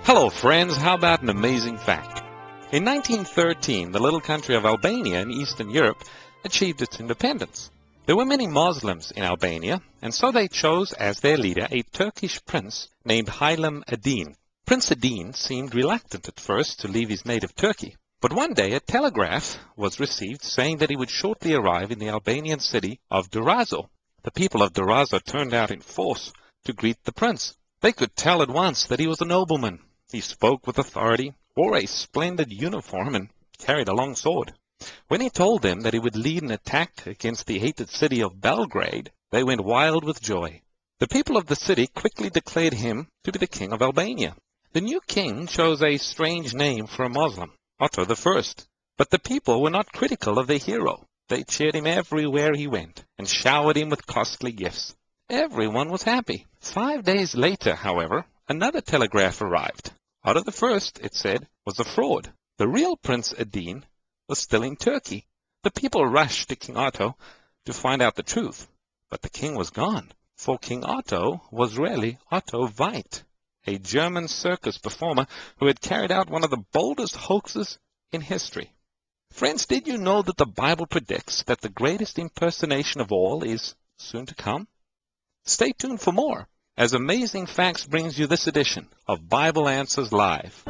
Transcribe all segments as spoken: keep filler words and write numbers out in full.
Hello friends, how about an amazing fact? In nineteen thirteen, the little country of Albania in Eastern Europe achieved its independence. There were many Muslims in Albania, and so they chose as their leader a Turkish prince named Hailem Adin. Prince Adin seemed reluctant at first to leave his native Turkey, but one day a telegraph was received saying that he would shortly arrive in the Albanian city of Durazzo. The people of Durazzo turned out in force to greet the prince. They could tell at once that he was a nobleman. He spoke with authority, wore a splendid uniform, and carried a long sword. When he told them that he would lead an attack against the hated city of Belgrade, they went wild with joy. The people of the city quickly declared him to be the king of Albania. The new king chose a strange name for a Muslim, Otto the First. But the people were not critical of their hero. They cheered him everywhere he went and showered him with costly gifts. Everyone was happy. Five days later, however, another telegraph arrived. Otto the First, it said, was a fraud. The real Prince Adin was still in Turkey. The people rushed to King Otto to find out the truth. But the king was gone, for King Otto was really Otto Veit, a German circus performer who had carried out one of the boldest hoaxes in history. Friends, did you know that the Bible predicts that the greatest impersonation of all is soon to come? Stay tuned for more, as Amazing Facts brings you this edition of Bible Answers Live.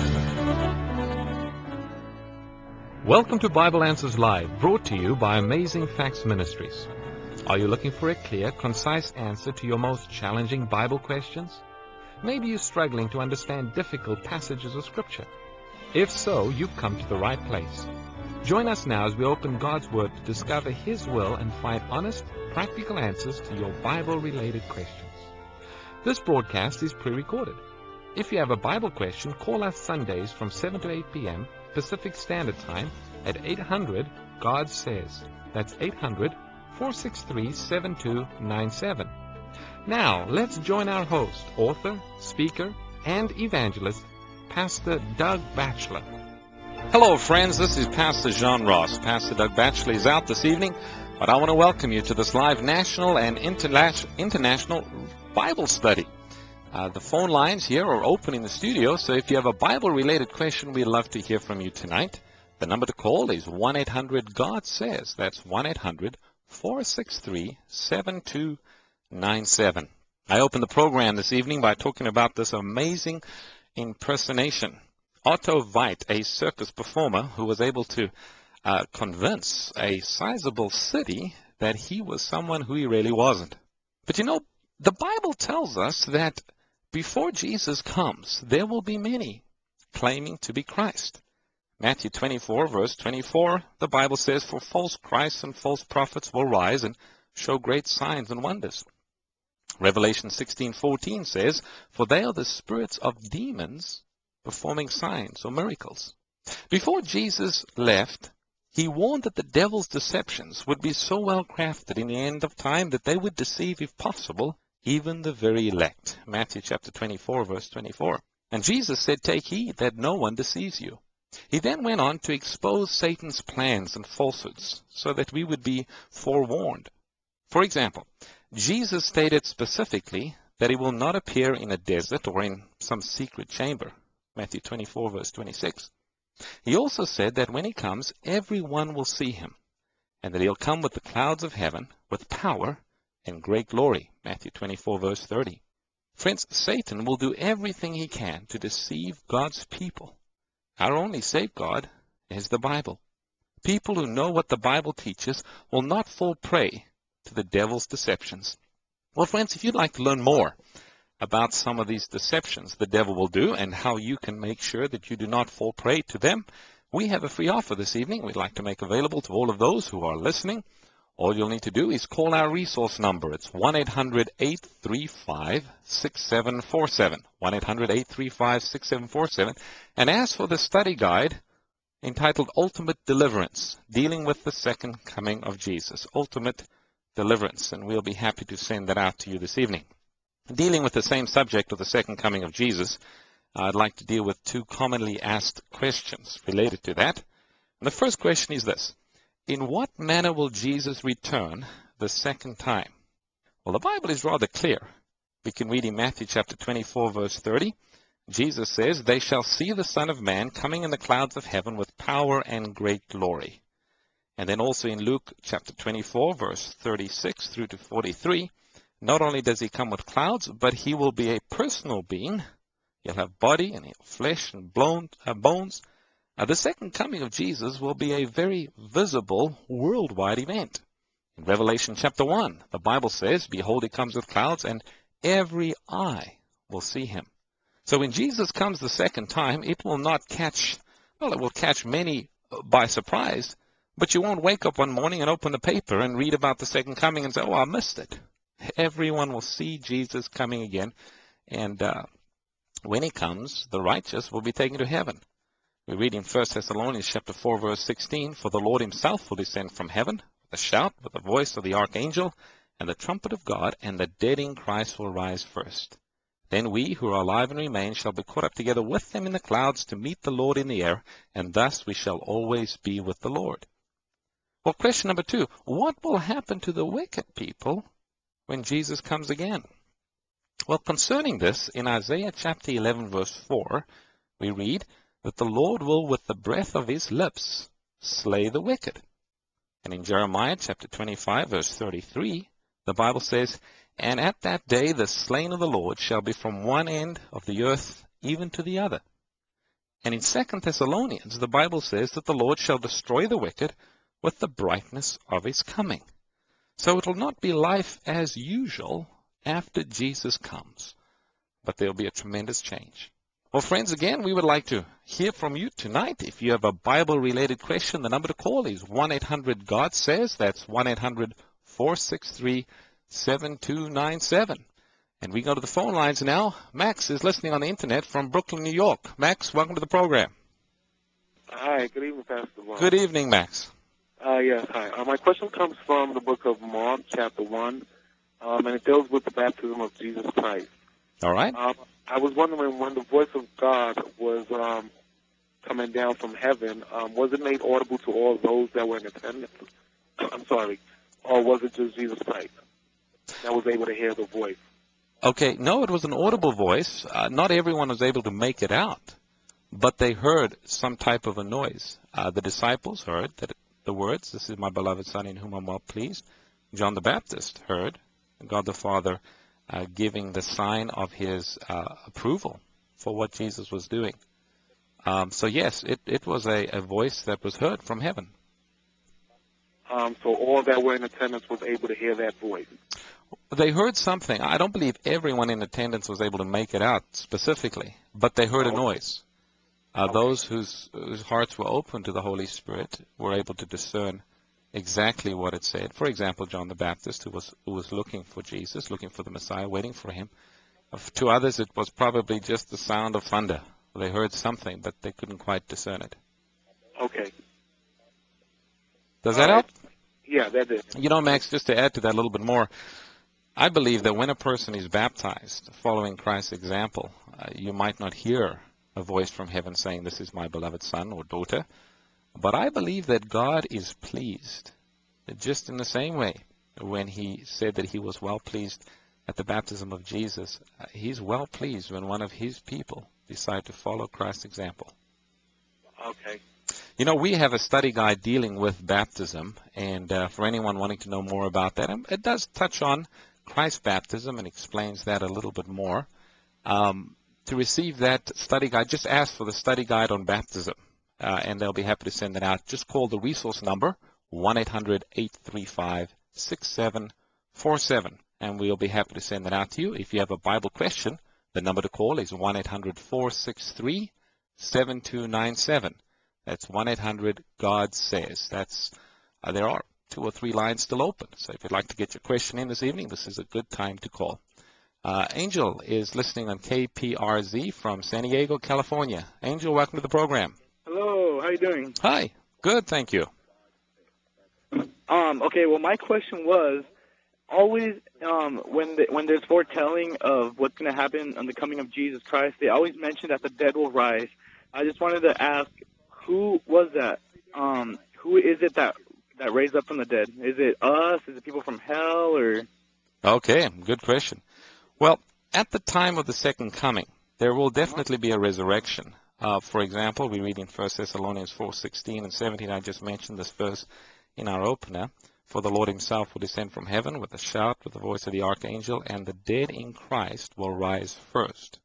Welcome to Bible Answers Live, brought to you by Amazing Facts Ministries. Are you looking for a clear, concise answer to your most challenging Bible questions? Maybe you're struggling to understand difficult passages of Scripture. If so, you've come to the right place. Join us now as we open God's Word to discover His will and find honest, practical answers to your Bible-related questions. This broadcast is pre-recorded. If you have a Bible question, call us Sundays from seven to eight p m Pacific Standard Time at eight hundred God Says. That's eight hundred, four six three, seven two nine seven. Now, let's join our host, author, speaker, and evangelist, Pastor Doug Batchelor. Hello, friends. This is Pastor John Ross. Pastor Doug Batchelor is out this evening, but I want to welcome you to this live national and interna- international Bible study. Uh, the phone lines here are open in the studio, so if you have a Bible-related question, we'd love to hear from you tonight. The number to call is one eight hundred God Says. That's one eight hundred, four six three, seven two nine seven. I opened the program this evening by talking about this amazing impersonation. Otto Veit, a circus performer who was able to uh, convince a sizable city that he was someone who he really wasn't. But you know, the Bible tells us that before Jesus comes, there will be many claiming to be Christ. Matthew twenty-four, verse twenty-four, the Bible says, "For false Christs and false prophets will rise and show great signs and wonders." Revelation sixteen fourteen says, "For they are the spirits of demons performing signs or miracles." Before Jesus left, he warned that the devil's deceptions would be so well crafted in the end of time that they would deceive, if possible, even the very elect. Matthew chapter twenty-four, verse twenty-four. And Jesus said, "Take heed that no one deceives you." He then went on to expose Satan's plans and falsehoods so that we would be forewarned. For example, Jesus stated specifically that he will not appear in a desert or in some secret chamber. Matthew twenty-four, verse twenty-six. He also said that when he comes, everyone will see him, and that he'll come with the clouds of heaven with power and great glory. Matthew twenty-four, verse thirty. Friends, Satan will do everything he can to deceive God's people. Our only safeguard is the Bible. People who know what the Bible teaches will not fall prey to the devil's deceptions. Well, friends, if you'd like to learn more about some of these deceptions the devil will do and how you can make sure that you do not fall prey to them, we have a free offer this evening we'd like to make available to all of those who are listening. All you'll need to do is call our resource number. It's one eight hundred, eight three five, six seven four seven, one eight hundred, eight three five, six seven four seven, and ask for the study guide entitled Ultimate Deliverance, dealing with the second coming of Jesus. Ultimate Deliverance, and we'll be happy to send that out to you this evening. Dealing with the same subject of the second coming of Jesus, I'd like to deal with two commonly asked questions related to that. And the first question is this: in what manner will Jesus return the second time? Well, the Bible is rather clear. We can read in Matthew chapter twenty-four, verse thirty, Jesus says, "They shall see the Son of Man coming in the clouds of heaven with power and great glory." And then also in Luke chapter twenty-four, verse thirty-six through to forty-three, not only does he come with clouds, but he will be a personal being. He'll have body and flesh and blown, uh, bones. Uh, the second coming of Jesus will be a very visible worldwide event. In Revelation chapter one, the Bible says, "Behold, he comes with clouds, and every eye will see him." So when Jesus comes the second time, it will not catch, well, it will catch many by surprise, but you won't wake up one morning and open the paper and read about the second coming and say, "Oh, I missed it." Everyone will see Jesus coming again, and uh, when he comes, the righteous will be taken to heaven. We read in First Thessalonians chapter four, verse sixteen, "For the Lord himself will descend from heaven with a shout, with the voice of the archangel, and the trumpet of God, and the dead in Christ will rise first. Then we who are alive and remain shall be caught up together with them in the clouds to meet the Lord in the air, and thus we shall always be with the Lord." Well, question number two, what will happen to the wicked people when Jesus comes again? Well, concerning this, in Isaiah chapter eleven, verse four, we read that the Lord will with the breath of his lips slay the wicked. And in Jeremiah chapter twenty-five, verse thirty-three, the Bible says, "And at that day the slain of the Lord shall be from one end of the earth even to the other." And in Second Thessalonians, the Bible says that the Lord shall destroy the wicked with the brightness of his coming. So it will not be life as usual after Jesus comes, but there will be a tremendous change. Well, friends, again, we would like to hear from you tonight. If you have a Bible-related question, the number to call is one eight hundred God says. That's one eight hundred four six three seven two nine seven. And we go to the phone lines now. Max is listening on the internet from Brooklyn, New York. Max, welcome to the program. Hi, good evening, Pastor Ron. Good evening, Max. Uh, yes, hi. Uh, my question comes from the book of Mark, chapter one, um, and it deals with the baptism of Jesus Christ. All right. Um, I was wondering, when the voice of God was um, coming down from heaven, um, was it made audible to all those that were in attendance? I'm sorry. Or was it just Jesus Christ that was able to hear the voice? Okay, no, it was an audible voice. Uh, not everyone was able to make it out, but they heard some type of a noise. Uh, the disciples heard that the words, "This is my beloved Son in whom I'm well pleased." John the Baptist heard God the Father uh, giving the sign of his uh, approval for what Jesus was doing. Um, so yes, it, it was a, a voice that was heard from heaven. Um, so all that were in attendance was able to hear that voice. They heard something. I don't believe everyone in attendance was able to make it out specifically, but they heard a noise. Uh, Okay. Those whose, whose hearts were open to the Holy Spirit were able to discern exactly what it said. For example, John the Baptist, who was who was looking for Jesus, looking for the Messiah, waiting for him. Uh, To others, it was probably just the sound of thunder. They heard something, but they couldn't quite discern it. Okay. Does All that right. help? Yeah, that did. You know, Max, just to add to that a little bit more, I believe that when a person is baptized, following Christ's example, uh, you might not hear a voice from heaven saying, "This is my beloved son or daughter." But I believe that God is pleased, just in the same way when he said that he was well pleased at the baptism of Jesus. Uh, he's well pleased when one of his people decide to follow Christ's example. Okay. You know, we have a study guide dealing with baptism, and uh, for anyone wanting to know more about that, um, it does touch on Christ's baptism and explains that a little bit more. Um, to receive that study guide, just ask for the study guide on baptism, uh, and they'll be happy to send it out. Just call the resource number, one eight hundred eight three five six seven four seven, and we'll be happy to send that out to you. If you have a Bible question, the number to call is one eight hundred four six three seven two nine seven. That's one eight hundred God says. That's uh, there are two or three lines still open. So if you'd like to get your question in this evening, this is a good time to call. Uh, Angel is listening on K P R Z from San Diego, California. Angel, welcome to the program. Hello, how you doing? Hi. Good, thank you. Um, okay, well, my question was, always um, when the, when there's foretelling of what's going to happen on the coming of Jesus Christ, they always mention that the dead will rise. I just wanted to ask, who was that? Um, who is it that, that raised up from the dead? Is it us? Is it people from hell? Or Okay, good question. Well, at the time of the second coming, There will definitely be a resurrection. Uh, for example, we read in First Thessalonians four sixteen and seventeen, I just mentioned this verse in our opener, for the Lord himself will descend from heaven with a shout, with the voice of the archangel, and the dead in Christ will rise first.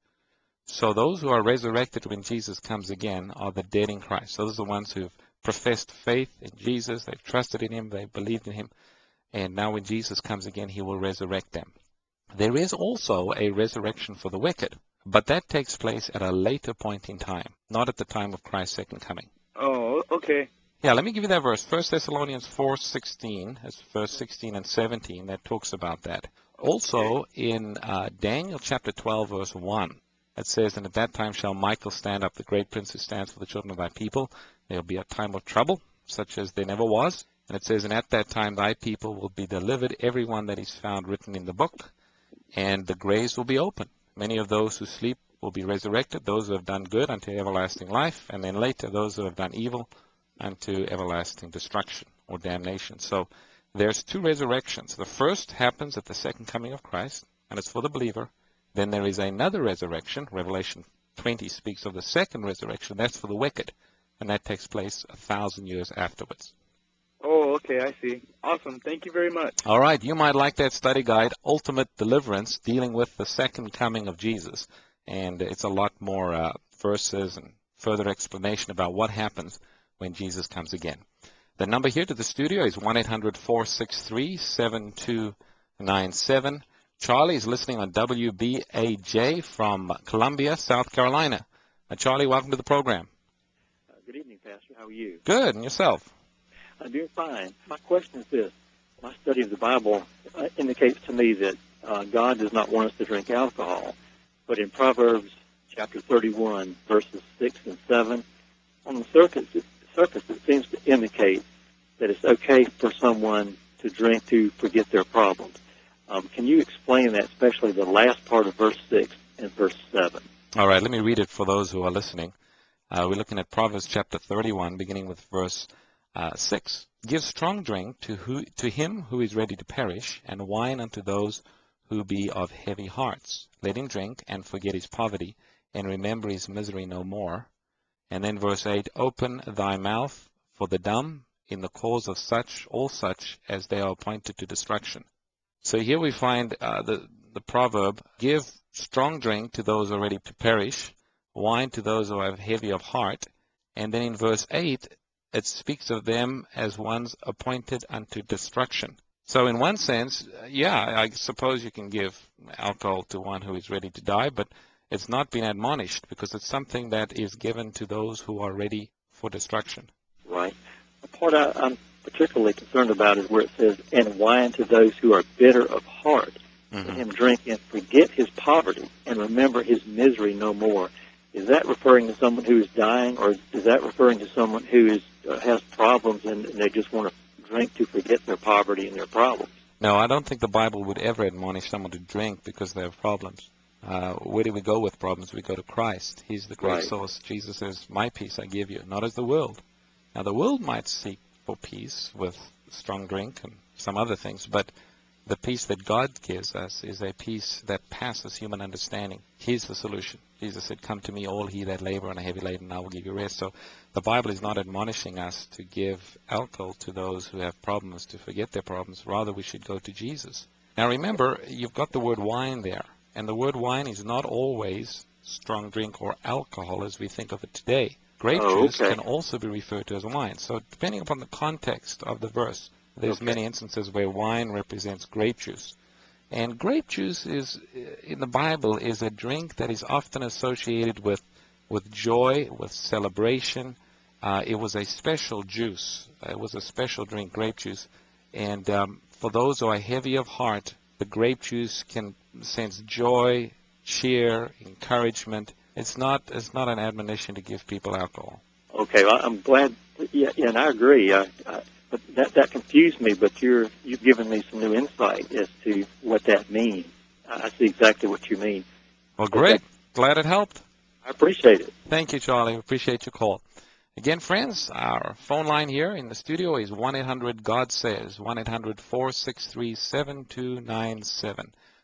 So those who are resurrected when Jesus comes again are the dead in Christ. Those are the ones who've professed faith in Jesus, they've trusted in him, they've believed in him, and now when Jesus comes again, he will resurrect them. There is also a resurrection for the wicked, but that takes place at a later point in time, not at the time of Christ's second coming. Oh, okay. Yeah, let me give you that verse. First Thessalonians four sixteen, that's verse sixteen and seventeen, that talks about that. Okay. Also in uh, Daniel chapter twelve, verse one, it says, and at that time shall Michael stand up, the great prince who stands for the children of thy people. There will be a time of trouble, such as there never was. And it says, and at that time thy people will be delivered, every one that is found written in the book, and the graves will be open. Many of those who sleep will be resurrected, those who have done good unto everlasting life, and then later those who have done evil unto everlasting destruction or damnation. So there's two resurrections. The first happens at the second coming of Christ, and it's for the believer. Then there is another resurrection. Revelation twenty speaks of the second resurrection. That's for the wicked, and that takes place a thousand years afterwards. Oh, okay, I see. Awesome. Thank you very much. All right, you might like that study guide, Ultimate Deliverance, dealing with the second coming of Jesus. And it's a lot more uh, verses and further explanation about what happens when Jesus comes again. The number here to the studio is one eight hundred, four six three, seven two nine seven. Charlie is listening on W B A J from Columbia, South Carolina. Uh, Charlie, welcome to the program. Uh, good evening, Pastor. How are you? Good, and yourself? I'm doing fine. My question is this. My study of the Bible uh, indicates to me that uh, God does not want us to drink alcohol. But in Proverbs chapter thirty-one, verses six and seven, on the surface it, surface, it seems to indicate that it's okay for someone to drink to forget their problems. Um, can you explain that, especially the last part of verse six and verse seven? All right, let me read it for those who are listening. Uh, we're looking at Proverbs chapter thirty-one, beginning with verse Uh, six. Give strong drink to who to him who is ready to perish, and wine unto those who be of heavy hearts. Let him drink and forget his poverty, and remember his misery no more. And then verse eight, open thy mouth for the dumb in the cause of such, all such, as they are appointed to destruction. So here we find uh, the, the proverb, give strong drink to those already to perish, wine to those who are heavy of heart. And then in verse eight, it speaks of them as ones appointed unto destruction. So in one sense, yeah, I suppose you can give alcohol to one who is ready to die, but it's not been admonished because it's something that is given to those who are ready for destruction. Right. The part I, I'm particularly concerned about is where it says, and wine to those who are bitter of heart. Mm-hmm. Let him drink and forget his poverty and remember his misery no more. Is that referring to someone who is dying, or is that referring to someone who is uh, has problems and, and they just want to drink to forget their poverty and their problems? No, I don't think the Bible would ever admonish someone to drink because they have problems. Uh, where do we go with problems? We go to Christ. He's the great right. source. Jesus says, my peace I give you, not as the world. Now, the world might seek for peace with strong drink and some other things, but the peace that God gives us is a peace that passes human understanding. He's the solution. Jesus said, come to me, all ye that labor and are heavy laden, and I will give you rest. So the Bible is not admonishing us to give alcohol to those who have problems, to forget their problems. Rather, we should go to Jesus. Now remember, you've got the word wine there. And the word wine is not always strong drink or alcohol as we think of it today. Grape oh, juice okay. can also be referred to as wine. So depending upon the context of the verse, there's okay. many instances where wine represents grape juice. And grape juice is, in the Bible, is a drink that is often associated with, with joy, with celebration. Uh, it was a special juice. It was a special drink, grape juice. And um, for those who are heavy of heart, the grape juice can sense joy, cheer, encouragement. It's not, it's not an admonition to give people alcohol. Okay, well, I'm glad. Yeah, yeah, and I agree. I, I, but that that confused me. But you're you've given me some new insight as to what that means. I see exactly what you mean. Well, great. Okay. Glad it helped. I appreciate it. Thank you, Charlie. Appreciate your call. Again, friends, our phone line here in the studio is one eight hundred God says, one eight hundred, four six three, seven two nine seven.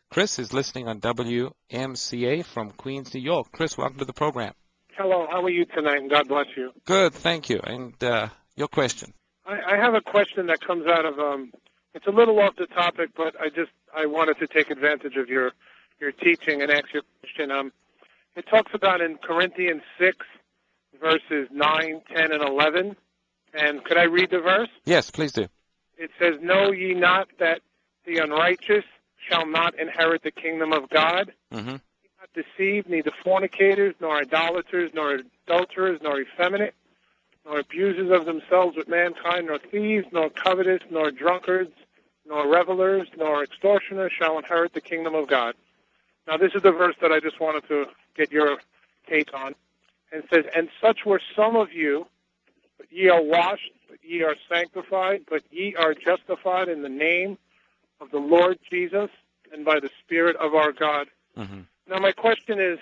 Chris is listening on W M C A from Queens, New York. Chris, welcome to the program. Hello, how are you tonight, and God bless you. Good, thank you. And uh, your question? I, I have a question that comes out of, um, it's a little off the topic, but I just, I wanted to take advantage of your, your teaching and ask you a question. Um, it talks about in Corinthians six, verses nine, ten, and eleven. And could I read the verse? Yes, please do. It says, "Know ye not that the unrighteous shall not inherit the kingdom of God? Mm-hmm. Be not deceived, neither fornicators, nor idolaters, nor adulterers, nor effeminate, nor abusers of themselves with mankind, nor thieves, nor covetous, nor drunkards, nor revelers, nor extortioners shall inherit the kingdom of God." Now, this is the verse that I just wanted to get your take on. And it says, "And such were some of you, but ye are washed, but ye are sanctified, but ye are justified in the name of the Lord Jesus and by the Spirit of our God." Mm-hmm. Now, my question is,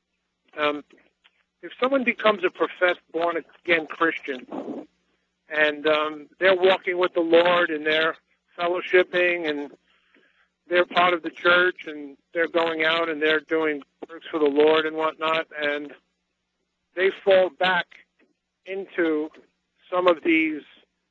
um, if someone becomes a professed born-again Christian and um, they're walking with the Lord and they're fellowshipping and they're part of the church and they're going out and they're doing works for the Lord and whatnot, and they fall back into some of these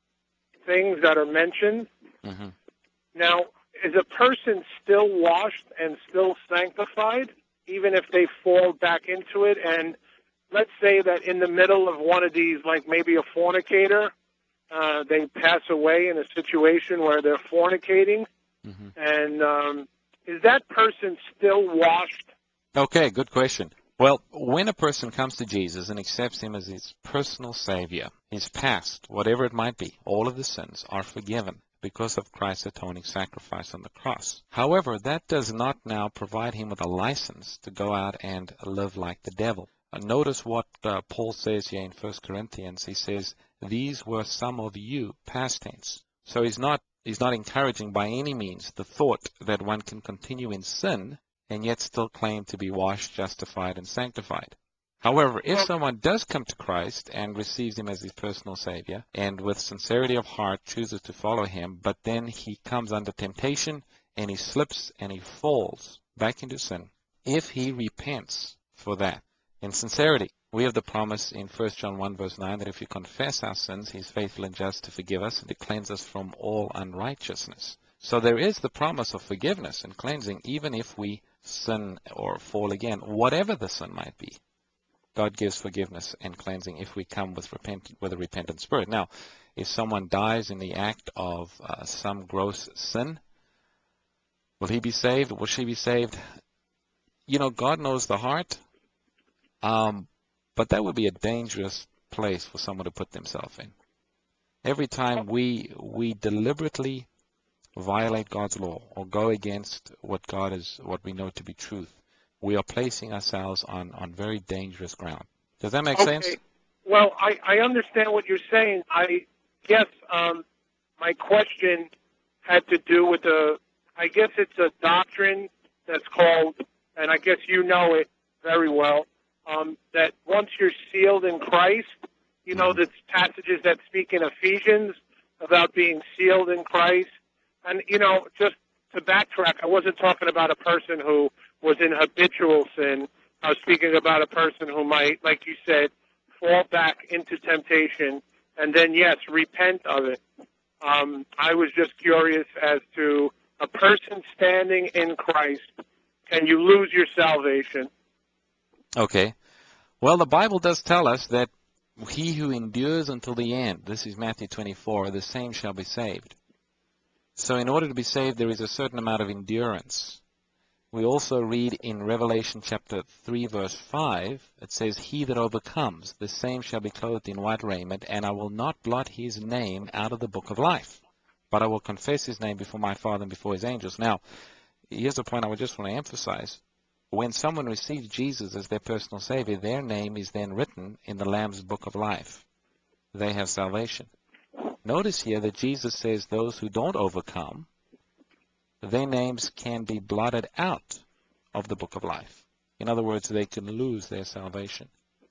things that are mentioned. Mm-hmm. Now, is a person still washed and still sanctified, even if they fall back into it? And let's say that in the middle of one of these, like maybe a fornicator, uh, they pass away in a situation where they're fornicating, Mm-hmm. and um, is that person still washed? Okay, good question. Well, when a person comes to Jesus and accepts him as his personal Savior, his past, whatever it might be, all of the sins are forgiven because of Christ's atoning sacrifice on the cross. However, that does not now provide him with a license to go out and live like the devil. Uh, notice what uh, Paul says here in First Corinthians. He says, "These were some of you," past tense. So he's not, he's not encouraging by any means the thought that one can continue in sin and yet still claim to be washed, justified, and sanctified. However, if someone does come to Christ and receives him as his personal Savior, and with sincerity of heart chooses to follow him, but then he comes under temptation, and he slips and he falls back into sin, if he repents for that in sincerity, we have the promise in First John one, verse nine, that if we confess our sins, he is faithful and just to forgive us and to cleanse us from all unrighteousness. So there is the promise of forgiveness and cleansing, even if we sin or fall again, whatever the sin might be. God gives forgiveness and cleansing if we come with repent with a repentant spirit. Now, if someone dies in the act of uh, some gross sin, will he be saved? Will she be saved? You know, God knows the heart, um, but that would be a dangerous place for someone to put themselves in. Every time we we deliberately violate God's law or go against what God is, what we know to be truth, we are placing ourselves on, on very dangerous ground. Does that make Okay. sense? Well, I, I understand what you're saying. I guess um, my question had to do with the, I guess it's a doctrine that's called, and I guess you know it very well, um, that once you're sealed in Christ, you know, Mm-hmm. the passages that speak in Ephesians about being sealed in Christ. And, you know, just to backtrack, I wasn't talking about a person who was in habitual sin. I was speaking about a person who might, like you said, fall back into temptation and then, yes, repent of it. Um, I was just curious as to a person standing in Christ, can you lose your salvation? Okay. Well, the Bible does tell us that he who endures until the end, this is Matthew twenty-four, the same shall be saved. So in order to be saved, there is a certain amount of endurance. We also read in Revelation chapter three, verse five, it says, "He that overcomes, the same shall be clothed in white raiment, and I will not blot his name out of the book of life, but I will confess his name before my Father and before his angels." Now, here's the point I would just want to emphasize. When someone receives Jesus as their personal Savior, their name is then written in the Lamb's book of life. They have salvation. Notice here that Jesus says those who don't overcome, their names can be blotted out of the book of life. In other words, they can lose their salvation.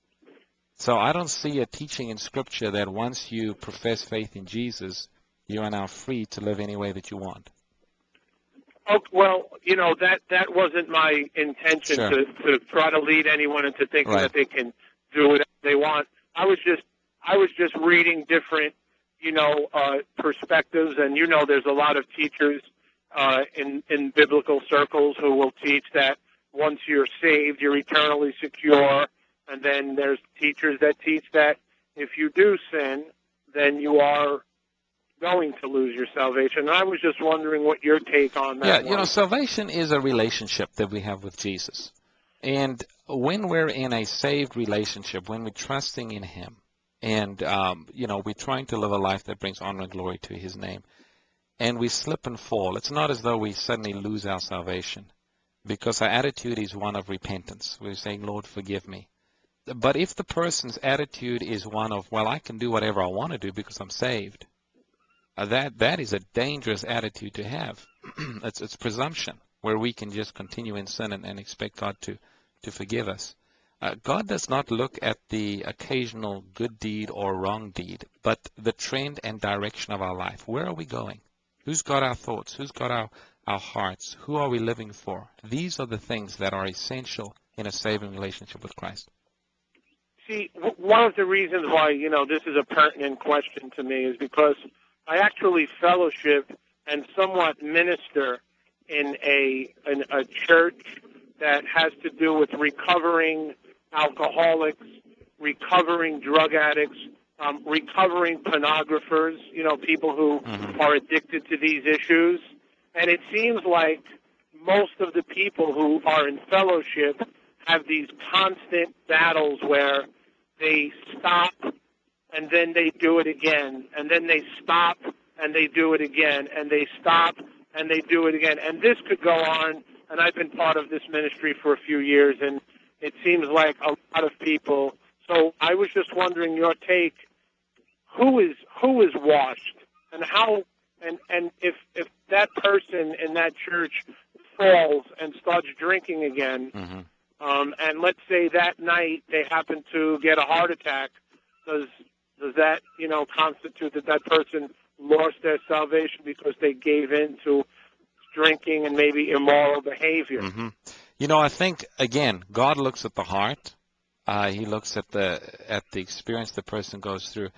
So I don't see a teaching in Scripture that once you profess faith in Jesus, you are now free to live any way that you want. Oh, well, you know, that, that wasn't my intention Sure. to, to try to lead anyone into thinking Right. that they can do it as they want. I was just I was just reading different, you know, uh, perspectives, and you know, there's a lot of teachers uh, in in biblical circles who will teach that once you're saved, you're eternally secure, and then there's teachers that teach that if you do sin, then you are going to lose your salvation. And I was just wondering what your take on that Yeah, was. you know, salvation is a relationship that we have with Jesus. And when we're in a saved relationship, when we're trusting in Him, and, um, you know, we're trying to live a life that brings honor and glory to His name, and we slip and fall, it's not as though we suddenly lose our salvation, because our attitude is one of repentance. We're saying, Lord, forgive me. But if the person's attitude is one of, well, I can do whatever I want to do because I'm saved, uh, that that is a dangerous attitude to have. it's, it's presumption, where we can just continue in sin and, and expect God to, to forgive us. Uh, God does not look at the occasional good deed or wrong deed, but the trend and direction of our life. Where are we going? Who's got our thoughts? Who's got our, our hearts? Who are we living for? These are the things that are essential in a saving relationship with Christ. See, w- one of the reasons why, you know, this is a pertinent question to me is because I actually fellowship and somewhat minister in a in a church that has to do with recovering alcoholics, recovering drug addicts, um, recovering pornographers, you know, people who Mhm. are addicted to these issues. And it seems like most of the people who are in fellowship have these constant battles where they stop and then they do it again, and then they stop and they do it again, and they stop and they do it again. And this could go on, and I've been part of this ministry for a few years, and it seems like a lot of people. So I was just wondering your take, who is who is washed, and how, and, and if, if that person in that church falls and starts drinking again, Mm-hmm. Um, and let's say that night they happen to get a heart attack, does does that, you know, constitute that that person lost their salvation because they gave in to drinking and maybe immoral behavior? Mm-hmm. You know, I think, again, God looks at the heart. Uh, he looks at the at the experience the person goes through.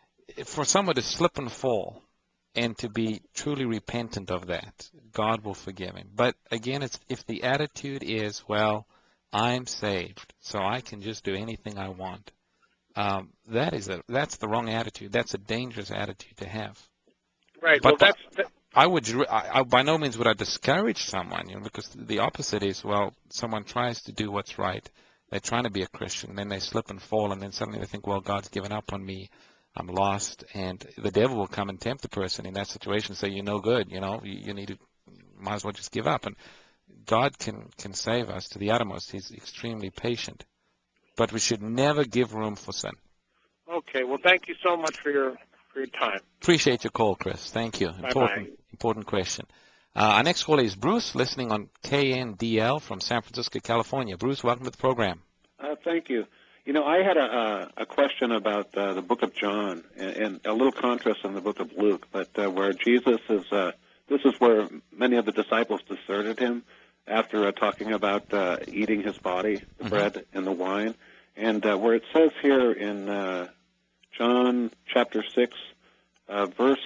For someone to slip and fall and to be truly repentant of that, God will forgive him. But again, it's if the attitude is, well, I'm saved, so I can just do anything I want. Um, that is a that's the wrong attitude. That's a dangerous attitude to have. Right. But Well, that's that, I would I, I, by no means would I discourage someone, you know, because the opposite is, well, someone tries to do what's right. They're trying to be a Christian, and then they slip and fall, and then suddenly they think, well, God's given up on me. I'm lost, and the devil will come and tempt the person in that situation and say, you're no good, you know, you, you need to, might as well just give up. And God can, can save us to the uttermost. He's extremely patient. But we should never give room for sin. okay. Well, thank you so much for your for your time. Appreciate your call, Chris. Thank you. Important, Bye-bye. important question. Uh, our next caller is Bruce, listening on K N D L from San Francisco, California. Bruce, welcome to the program. Uh, thank you. You know, I had a, a question about uh, the book of John, and, and a little contrast in the book of Luke, but uh, where Jesus is, uh, this is where many of the disciples deserted him after uh, talking about uh, eating his body, the Mhm. bread and the wine. And uh, where it says here in uh, John chapter six, uh, verse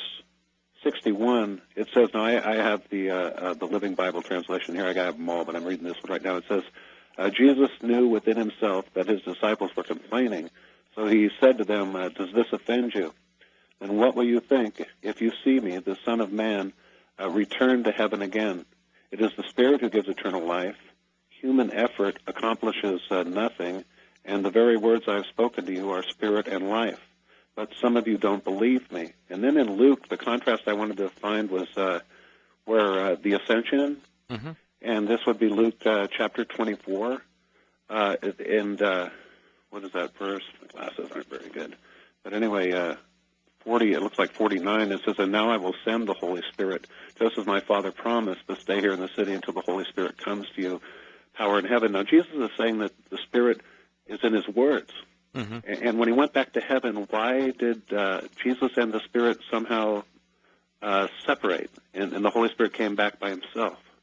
sixty-one, it says, now I, I have the uh, uh, the Living Bible translation here. I got them all, but I'm reading this one right now. It says, Uh, Jesus knew within himself that his disciples were complaining, so he said to them, uh, does this offend you? Then what will you think if you see me, the Son of Man, uh, return to heaven again? It is the Spirit who gives eternal life. Human effort accomplishes uh, nothing, and the very words I have spoken to you are spirit and life. But some of you don't believe me. And then in Luke, the contrast I wanted to find was uh, where uh, the ascension, Mm-hmm. and this would be Luke uh, chapter twenty-four. Uh, and uh, what is that verse? My glasses aren't very good. But anyway, uh, forty, it looks like forty-nine. It says, and now I will send the Holy Spirit, just as my Father promised, to stay here in the city until the Holy Spirit comes to you, power in heaven. Now, Jesus is saying that the Spirit is in his words. Mm-hmm. And when he went back to heaven, why did uh, Jesus and the Spirit somehow uh, separate, and, and the Holy Spirit came back by himself?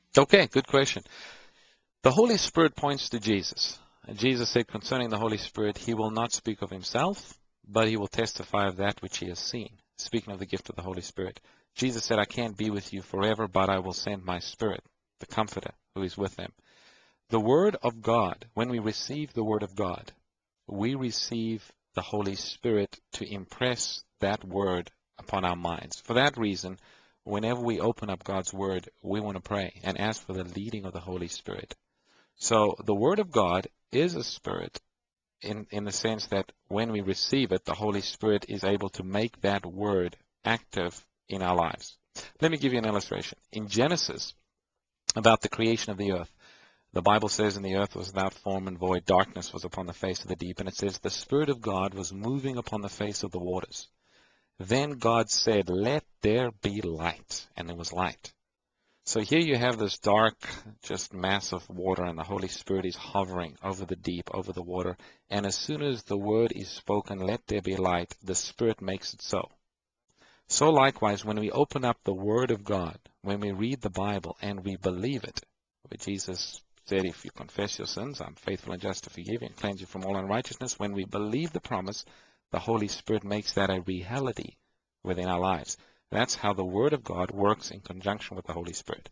Okay, good question. The Holy Spirit points to Jesus. And Jesus said concerning the Holy Spirit, he will not speak of himself, but he will testify of that which he has seen. Speaking of the gift of the Holy Spirit, Jesus said, I can't be with you forever, but I will send my Spirit, the Comforter, who is with them. The Word of God, when we receive the Word of God, we receive the Holy Spirit to impress that Word upon our minds. For that reason, whenever we open up God's Word, we want to pray and ask for the leading of the Holy Spirit. So the Word of God is a spirit in, in the sense that when we receive it, the Holy Spirit is able to make that Word active in our lives. Let me give you an illustration. In Genesis, about the creation of the earth, the Bible says, and the earth was without form and void, darkness was upon the face of the deep, and it says, the Spirit of God was moving upon the face of the waters. Then God said, let there be light, and there was light. So here you have this dark, just mass of water, and the Holy Spirit is hovering over the deep, over the water. And as soon as the word is spoken, let there be light, the Spirit makes it so. So likewise, when we open up the Word of God, when we read the Bible and we believe it, where Jesus said, if you confess your sins, I'm faithful and just to forgive you and cleanse you from all unrighteousness. When we believe the promise, the Holy Spirit makes that a reality within our lives. That's how the Word of God works in conjunction with the Holy Spirit.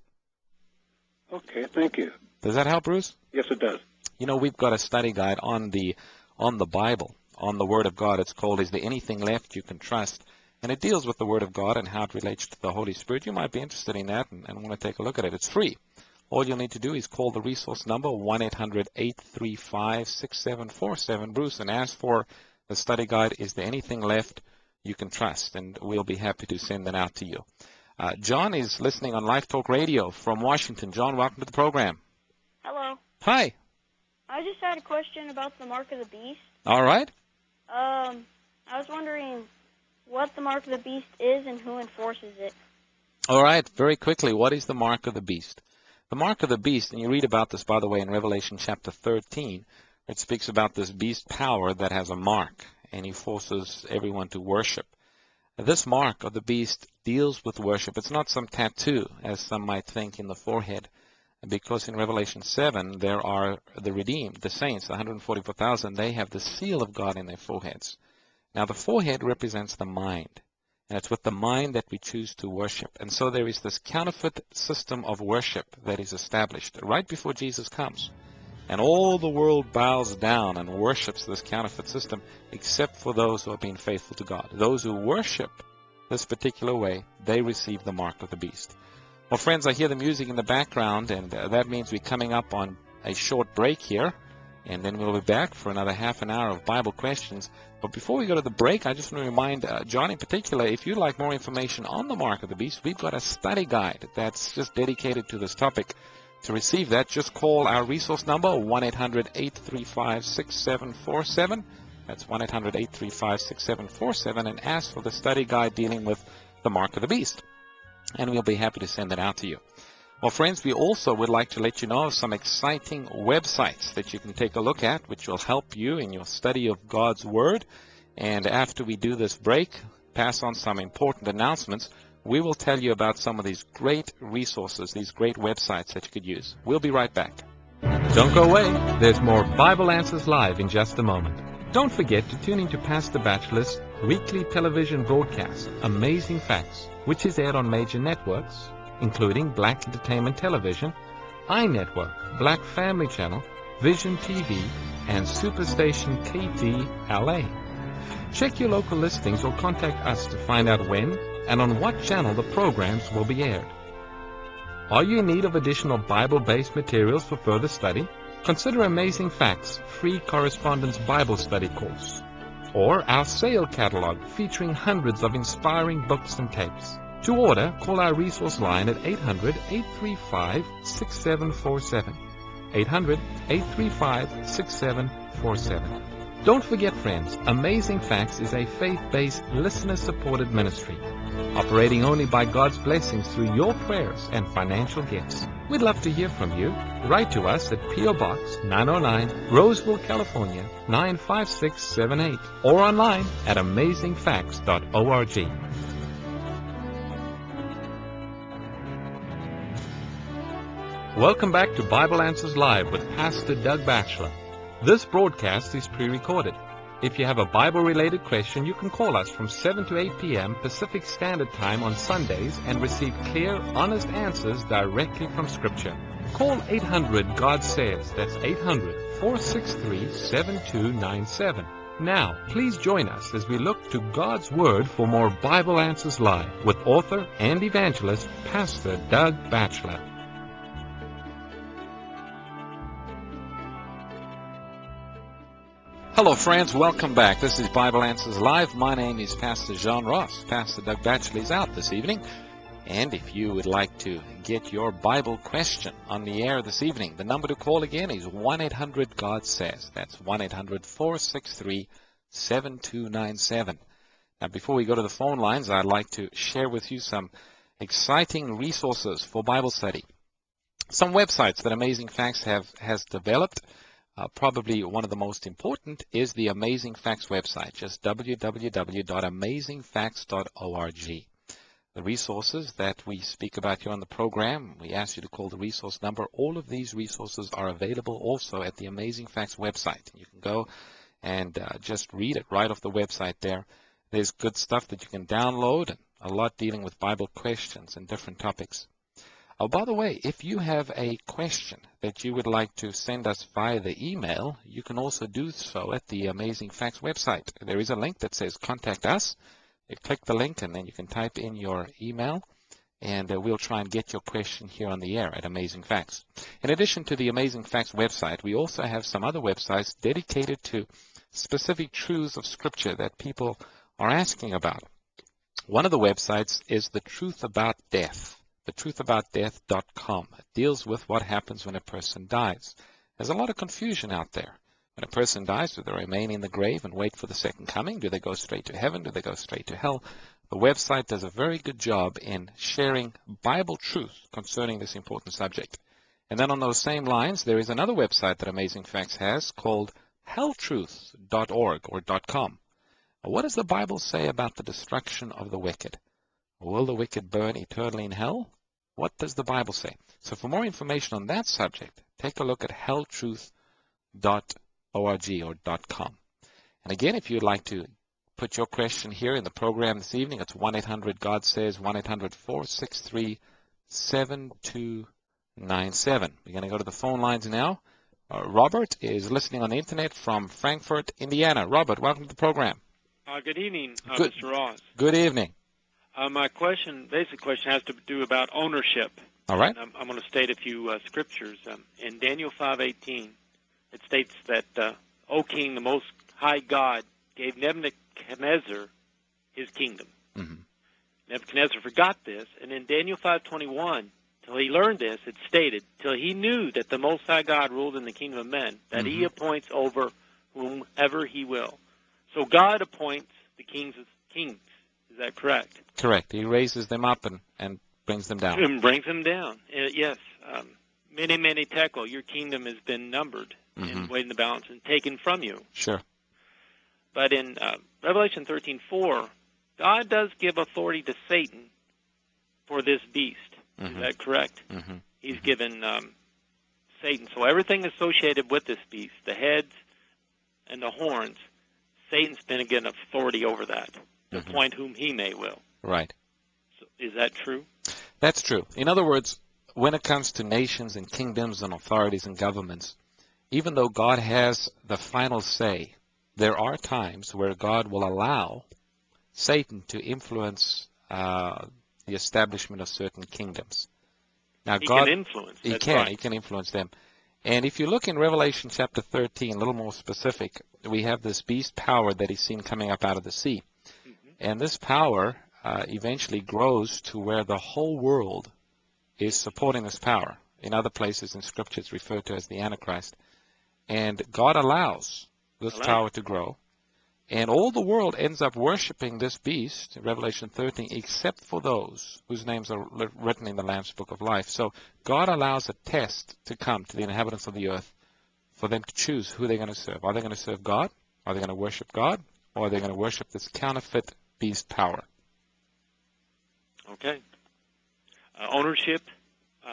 Okay, thank you. Does that help, Bruce? Yes, it does. You know, we've got a study guide on the on the Bible, on the Word of God. It's called Is There Anything Left You Can Trust? And it deals with the Word of God and how it relates to the Holy Spirit. You might be interested in that and, and want to take a look at it. It's free. All you'll need to do is call the resource number, one eight hundred, eight three five, six seven four seven, Bruce, and ask for the study guide, Is There Anything Left You Can Trust? And we'll be happy to send that out to you. Uh, John is listening on Live Talk Radio from Washington. John, welcome to the program. Hello. Hi. I just had a question about the mark of the beast. All right. Um, I was wondering what the mark of the beast is and who enforces it. All right. Very quickly, what is the mark of the beast? The mark of the beast, and you read about this, by the way, in Revelation chapter thirteen. It speaks about this beast power that has a mark, and he forces everyone to worship. This mark of the beast deals with worship. It's not some tattoo, as some might think, in the forehead, because in Revelation seven, there are the redeemed, the saints, one hundred forty-four thousand, they have the seal of God in their foreheads. Now, the forehead represents the mind, and it's with the mind that we choose to worship. And so there is this counterfeit system of worship that is established right before Jesus comes. And all the world bows down and worships this counterfeit system, except for those who have been faithful to God. Those who worship this particular way, they receive the mark of the beast. Well, friends, I hear the music in the background, and uh, that means we're coming up on a short break here, and then we'll be back for another half an hour of Bible questions. But before we go to the break, I just want to remind uh, John in particular, if you'd like more information on the mark of the beast, we've got a study guide that's just dedicated to this topic. To receive that, just call our resource number, one eight hundred, eight three five, six seven four seven. That's one eight hundred, eight three five, six seven four seven, and ask for the study guide dealing with the mark of the beast. And we'll be happy to send it out to you. Well, friends, we also would like to let you know of some exciting websites that you can take a look at, which will help you in your study of God's Word. And after we do this break, pass on some important announcements, we will tell you about some of these great resources, these great websites that you could use. We'll be right back. Don't go away. There's more Bible Answers Live in just a moment. Don't forget to tune into Pastor Batchelor's weekly television broadcast, Amazing Facts, which is aired on major networks, including Black Entertainment Television, iNetwork, Black Family Channel, Vision T V, and Superstation K T L A. Check your local listings or contact us to find out when and on what channel the programs will be aired. Are you in need of additional Bible-based materials for further study? Consider Amazing Facts, free correspondence Bible study course, or our sale catalog featuring hundreds of inspiring books and tapes. To order, call our resource line at eight hundred, eight three five, six seven four seven. eight hundred, eight three five, six seven four seven. Don't forget, friends, Amazing Facts is a faith-based, listener-supported ministry, operating only by God's blessings through your prayers and financial gifts. We'd love to hear from you. Write to us at P O Box nine oh nine, Roseville, California, nine five six seven eight, or online at amazing facts dot org. Welcome back to Bible Answers Live with Pastor Doug Batchelor. This broadcast is pre-recorded. If you have a Bible-related question, you can call us from seven to eight p.m. Pacific Standard Time on Sundays and receive clear, honest answers directly from Scripture. Call eight hundred God Says. That's eight hundred, four six three, seven two nine seven. Now, please join us as we look to God's Word for more Bible Answers Live with author and evangelist Pastor Doug Batchelor. Hello, friends. Welcome back. This is Bible Answers Live. My name is Pastor John Ross. Pastor Doug Batchelor is out this evening. And if you would like to get your Bible question on the air this evening, the number to call again is one eight hundred God Says. That's one eight hundred, four six three, seven two nine seven. Now, before we go to the phone lines, I'd like to share with you some exciting resources for Bible study. Some websites that Amazing Facts have has developed. Uh, probably one of the most important is the Amazing Facts website, just w w w dot amazing facts dot org. The resources that we speak about here on the program, we ask you to call the resource number. All of these resources are available also at the Amazing Facts website. You can go and uh, just read it right off the website there. There's good stuff that you can download, and a lot dealing with Bible questions and different topics. Oh, by the way, if you have a question that you would like to send us via the email, you can also do so at the Amazing Facts website. There is a link that says Contact Us. You click the link, and then you can type in your email, and uh, we'll try and get your question here on the air at Amazing Facts. In addition to the Amazing Facts website, we also have some other websites dedicated to specific truths of Scripture that people are asking about. One of the websites is The Truth About Death. the truth about death dot com. It deals with what happens when a person dies. There's a lot of confusion out there. When a person dies, do they remain in the grave and wait for the second coming? Do they go straight to heaven? Do they go straight to hell? The website does a very good job in sharing Bible truth concerning this important subject. And then on those same lines, there is another website that Amazing Facts has called hell truth dot org or .com. What does the Bible say about the destruction of the wicked? Will the wicked burn eternally in hell? What does the Bible say? So for more information on that subject, take a look at hell truth dot org or .com. And again, if you'd like to put your question here in the program this evening, it's one eight hundred God Says, one eight hundred, four six three, seven two nine seven. We're going to go to the phone lines now. Uh, Robert is listening on the internet from Frankfort, Indiana. Robert, welcome to the program. Uh, good evening, uh, good, Mister Ross. Good evening. Uh, my question, basic question, has to do about ownership. All right. I'm, I'm going to state a few uh, scriptures. Um, in Daniel five eighteen, it states that, uh, O King, the Most High God, gave Nebuchadnezzar his kingdom. Mm-hmm. Nebuchadnezzar forgot this, and in Daniel five twenty-one, till he learned this, it stated, till he knew that the Most High God ruled in the kingdom of men, that mm-hmm. he appoints over whomever he will. So God appoints the kings of kings. Is that correct? Correct. He raises them up and, and brings them down. And brings them down. Uh, yes. Um, many, many tekel, your kingdom has been numbered mm-hmm. and weighed in the balance and taken from you. Sure. But in uh, Revelation thirteen four, God does give authority to Satan for this beast. Mm-hmm. Is that correct? Mm-hmm. He's mm-hmm. given um, Satan. So everything associated with this beast, the heads and the horns, Satan's been given authority over that. To mm-hmm. appoint whom he may will. Right. So is that true? That's true. In other words, when it comes to nations and kingdoms and authorities and governments, even though God has the final say, there are times where God will allow Satan to influence uh, the establishment of certain kingdoms. Now, he God, can influence. He That's can. right. He can influence them. And if you look in Revelation chapter thirteen, a little more specific, we have this beast power that is seen coming up out of the sea. And this power uh, eventually grows to where the whole world is supporting this power. In other places in Scripture, it's referred to as the Antichrist. And God allows this Allow. power to grow. And all the world ends up worshiping this beast, in Revelation thirteen, except for those whose names are written in the Lamb's Book of Life. So God allows a test to come to the inhabitants of the earth for them to choose who they're going to serve. Are they going to serve God? Are they going to worship God? Or are they going to worship this counterfeit beast power? Okay. Uh, ownership, uh,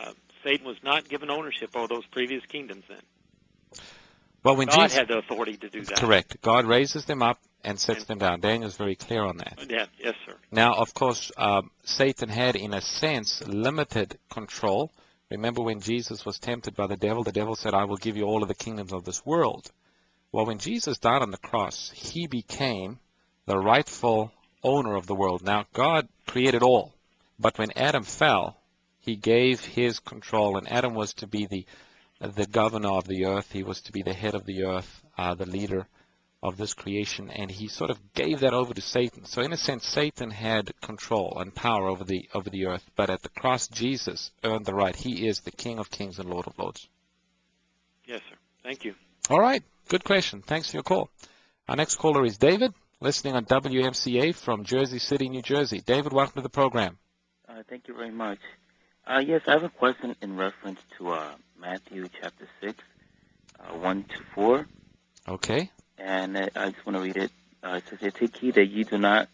Satan was not given ownership over those previous kingdoms then. Well, when God Jesus, had the authority to do that. Correct. God raises them up and sets And, them down. Daniel's very clear on that. Yeah, yes, sir. Now, of course, um, Satan had, in a sense, limited control. Remember when Jesus was tempted by the devil, the devil said, I will give you all of the kingdoms of this world. Well, when Jesus died on the cross, he became the rightful owner of the world. Now, God created all, but when Adam fell, he gave his control, and Adam was to be the the governor of the earth. He was to be the head of the earth, uh, the leader of this creation, and he sort of gave that over to Satan. So in a sense, Satan had control and power over the over the earth, but at the cross, Jesus earned the right. He is the King of kings and Lord of lords. Yes, sir. Thank you. All right. Good question. Thanks for your call. Our next caller is David, listening on W M C A from Jersey City, New Jersey. David, welcome to the program. Uh, thank you very much. Uh, yes, I have a question in reference to uh, Matthew chapter six, uh, one to four. Okay. And uh, I just want to read it. Uh, it says, "Take heed that ye do not,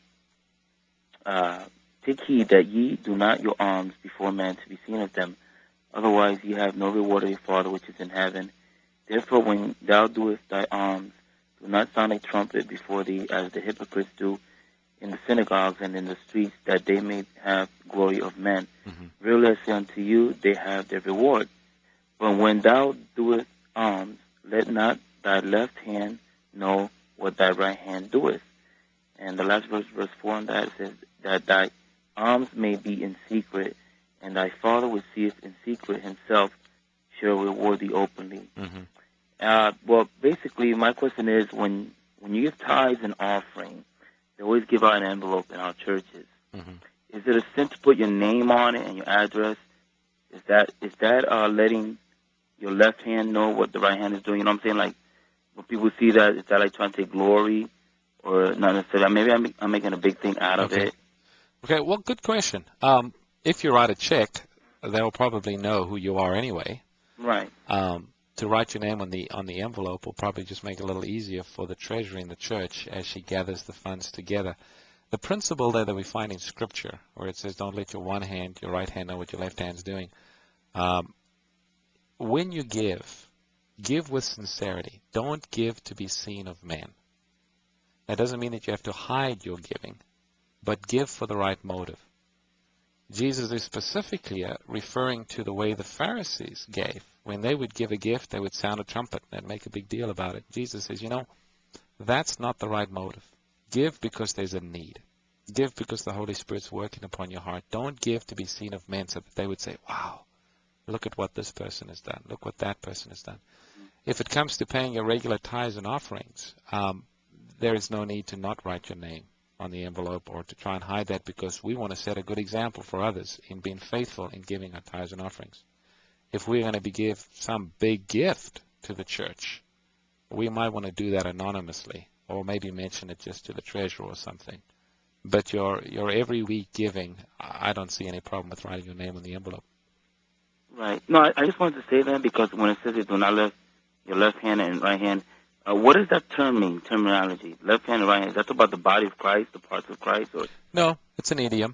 uh, take heed that ye do not your alms before men to be seen of them. Otherwise ye have no reward of your Father which is in heaven. Therefore when thou doest thy alms, do not sound a trumpet before thee, as the hypocrites do in the synagogues and in the streets, that they may have glory of men. Mm-hmm. Verily I say unto you, they have their reward. But when thou doest alms, let not thy left hand know what thy right hand doeth." And the last verse, verse four on that, says that thy alms may be in secret, and thy Father which seeth in secret himself shall reward thee openly. Mm-hmm. Uh, well, basically, my question is, when when you give tithes and offering, they always give out an envelope in our churches. Mm-hmm. Is it a sin to put your name on it and your address? Is that is that uh, letting your left hand know what the right hand is doing? You know what I'm saying? Like, when people see that, is that like trying to take glory, or not necessarily? Maybe I'm, I'm making a big thing out of okay. it. Okay, well, good question. Um, if you write a check, they'll probably know who you are anyway. Right. Um, to write your name on the on the envelope will probably just make it a little easier for the treasury in the church as she gathers the funds together. The principle there that we find in Scripture, where it says, don't let your one hand, your right hand know what your left hand's doing. Um, when you give, give with sincerity. Don't give to be seen of men. That doesn't mean that you have to hide your giving, but give for the right motive. Jesus is specifically uh, referring to the way the Pharisees gave. When they would give a gift, they would sound a trumpet and make a big deal about it. Jesus says, you know, that's not the right motive. Give because there's a need. Give because the Holy Spirit's working upon your heart. Don't give to be seen of men so that they would say, wow, look at what this person has done. Look what that person has done. If it comes to paying your regular tithes and offerings, um, there is no need to not write your name on the envelope or to try and hide that, because we want to set a good example for others in being faithful in giving our tithes and offerings. If we're going to be give some big gift to the church, we might want to do that anonymously, or maybe mention it just to the treasurer or something. But your your every week giving, I don't see any problem with writing your name on the envelope. Right. No, I, I just wanted to say that because when it says you do not left your left hand and right hand, uh, what does that term mean, terminology? Left hand and right hand, is that about the body of Christ, the parts of Christ? Or? No, it's an idiom.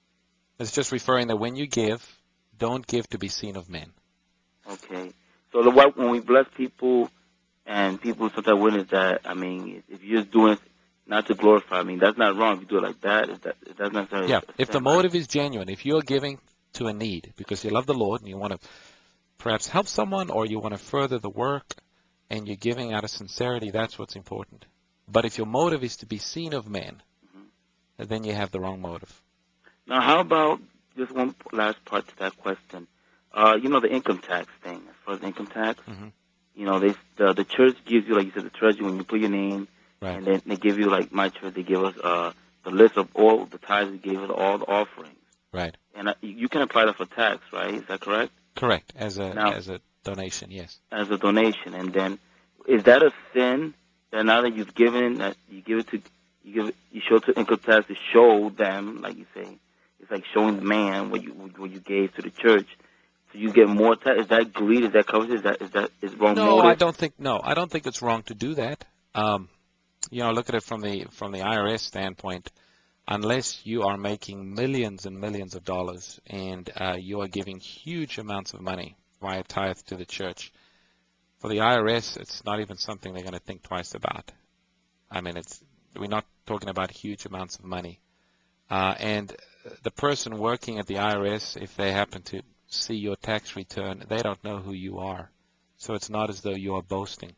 It's just referring that when you give, don't give to be seen of men. Okay. So the, when we bless people and people sometimes witness that, I mean, if you're just doing it not to glorify, I mean, that's not wrong. If you do it like that, is that, is that necessarily Yeah, if the motive is genuine, if you're giving to a need because you love the Lord and you want to perhaps help someone or you want to further the work and you're giving out of sincerity, that's what's important. But if your motive is to be seen of men, mm-hmm. then you have the wrong motive. Now, how about just one last part to that question? Uh, you know, the income tax thing, as far as income tax, mm-hmm. you know, they, the, the church gives you, like you said, the treasury when you put your name, right. and then they give you, like my church, they give us uh, the list of all the tithes, they gave us all the offerings. Right. And uh, you can apply that for tax, right? Is that correct? Correct. As a now, as a donation, yes. As a donation, and then is that a sin that now that you've given, that you give it to, you give it, you show it to income tax to show them, like you say, it's like showing the man what you what you gave to the church, so you get more tax. Is that greed? Is that coverage? Is that is that is wrong? No, motive? I don't think. No, I don't think it's wrong to do that. Um, you know, look at it from the from the I R S standpoint. unless you are making millions and millions of dollars and uh, you are giving huge amounts of money via tithe to the church. For the I R S, it's not even something they're going to think twice about. I mean, it's we're not talking about huge amounts of money. Uh, and the person working at the I R S, if they happen to see your tax return, they don't know who you are. So it's not as though you are boasting.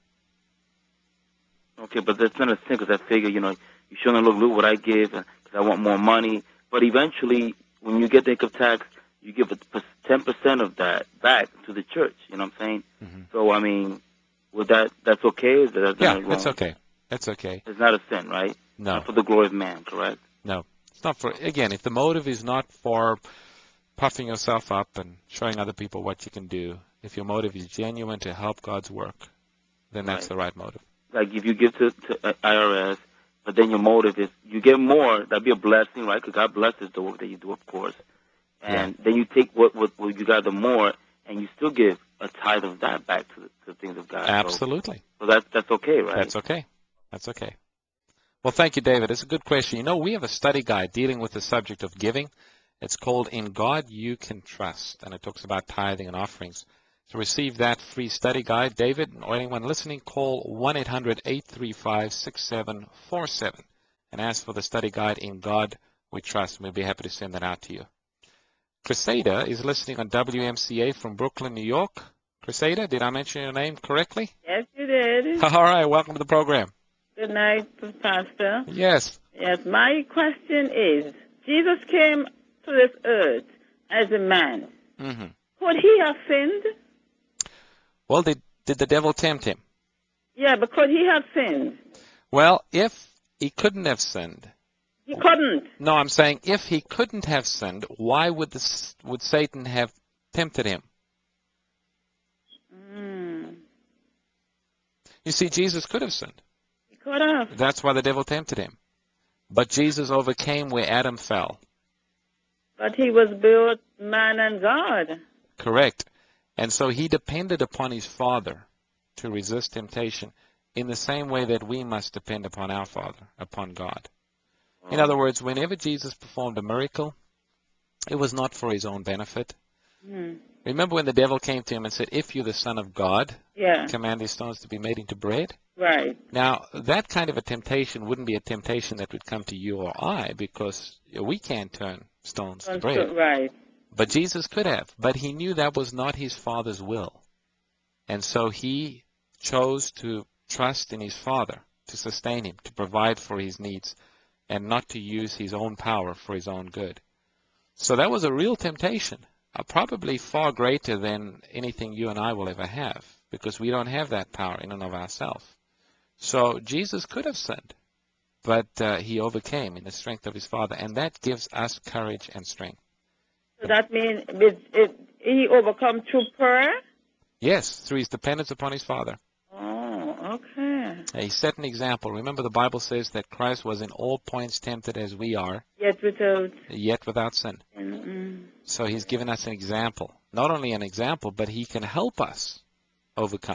Okay, but that's not a sin, because I figure, you know, you shouldn't look, look what I give, because I want more money. But eventually, when you get the income tax, you give ten percent of that back to the church. You know what I'm saying? Mm-hmm. So, I mean, would that, that's okay? Is that yeah, wrong? that's okay. That's okay. It's not a sin, right? No. Not for the glory of man, correct? No. It's not for, again, if the motive is not for puffing yourself up and showing other people what you can do, if your motive is genuine to help God's work, then that's Right. the right motive. Like if you give to, to I R S, but then your motive is you give more, that'd be a blessing, right? Because God blesses the work that you do, of course. And yeah. then you take what, what, what you got the more, and you still give a tithe of that back to the, to the things of God. Absolutely. So, so that's, that's okay, right? That's okay. That's okay. Well, thank you, David. It's a good question. You know, we have a study guide dealing with the subject of giving. It's called In God You Can Trust, and it talks about tithing and offerings. To receive that free study guide, David, or anyone listening, call one eight hundred, eight three five, six seven four seven and ask for the study guide In God We Trust. We'll be happy to send that out to you. Crusader is listening on W M C A from Brooklyn, New York. Crusader, did I mention your name correctly? Yes, you did. All right, welcome to the program. Good night, Pastor. Yes. Yes, my question is, Jesus came to this earth as a man. Mm-hmm. Could he have sinned? Well, did, did the devil tempt him? Yeah, but could he have sinned? Well, if he couldn't have sinned. He couldn't. No, I'm saying if he couldn't have sinned, why would this, would Satan have tempted him? Mm. You see, Jesus could have sinned. He could have. That's why the devil tempted him. But Jesus overcame where Adam fell. But he was both man and God. Correct. And so he depended upon his Father to resist temptation in the same way that we must depend upon our Father, upon God. In other words, whenever Jesus performed a miracle, it was not for his own benefit. Mm. Remember when the devil came to him and said, if you're the Son of God, yeah. command these stones to be made into bread? Right. Now, that kind of a temptation wouldn't be a temptation that would come to you or I, because we can't turn stones to bread. Right. But Jesus could have. But he knew that was not his Father's will. And so he chose to trust in his Father to sustain him, to provide for his needs, and not to use his own power for his own good. So that was a real temptation, uh, probably far greater than anything you and I will ever have, because we don't have that power in and of ourselves. So Jesus could have sinned, but uh, he overcame in the strength of his Father, and that gives us courage and strength. So that means it, it, he overcome through prayer? Yes, through his dependence upon his Father. Oh, okay. He set an example. Remember, the Bible says that Christ was in all points tempted as we are, yet without, yet without sin. Mm-mm. So he's given us an example. Not only an example, but he can help us overcome.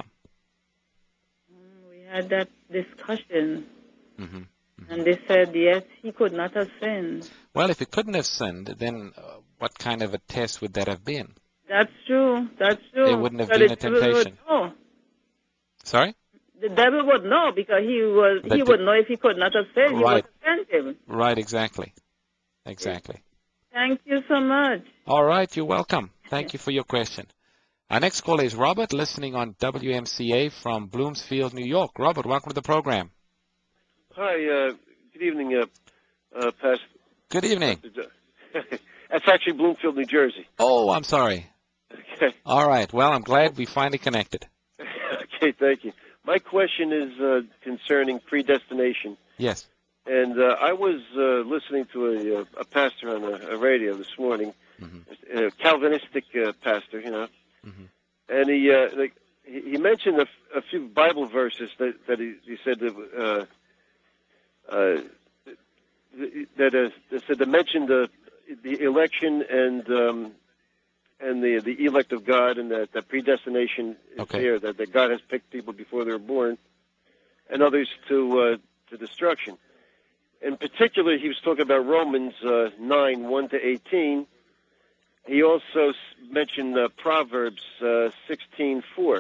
We had that discussion, Mm-hmm. Mm-hmm. and they said, yes, he could not have sinned. Well, if he couldn't have sinned, then uh, what kind of a test would that have been? That's true. That's true. It wouldn't have but been a it temptation. Would know. Sorry? The devil would know, because he was But he the, would know if he could not have sinned. He right. would have sent him. Right, exactly. Exactly. Thank you so much. All right, you're welcome. Thank you for your question. Our next caller is Robert, listening on W M C A from Bloomsfield, New York. Robert, welcome to the program. Hi, uh, good evening, uh, uh, Pastor. Good evening. That's actually Bloomfield, New Jersey. Oh, I'm sorry. Okay. All right. Well, I'm glad we finally connected. Okay, thank you. My question is uh, concerning predestination. Yes. And uh, I was uh, listening to a, a pastor on a, a radio this morning, mm-hmm. a Calvinistic uh, pastor, you know, mm-hmm. and he uh, like, he mentioned a, a few Bible verses that, that he, he said that uh, uh, that, uh, that said that mentioned the the election and um, and the the elect of God, and that, that predestination is okay. there, that, that God has picked people before they're born, and others to uh, to destruction. in particular, he was talking about Romans uh, nine, one to eighteen. He also s- mentioned uh, Proverbs uh, sixteen, four.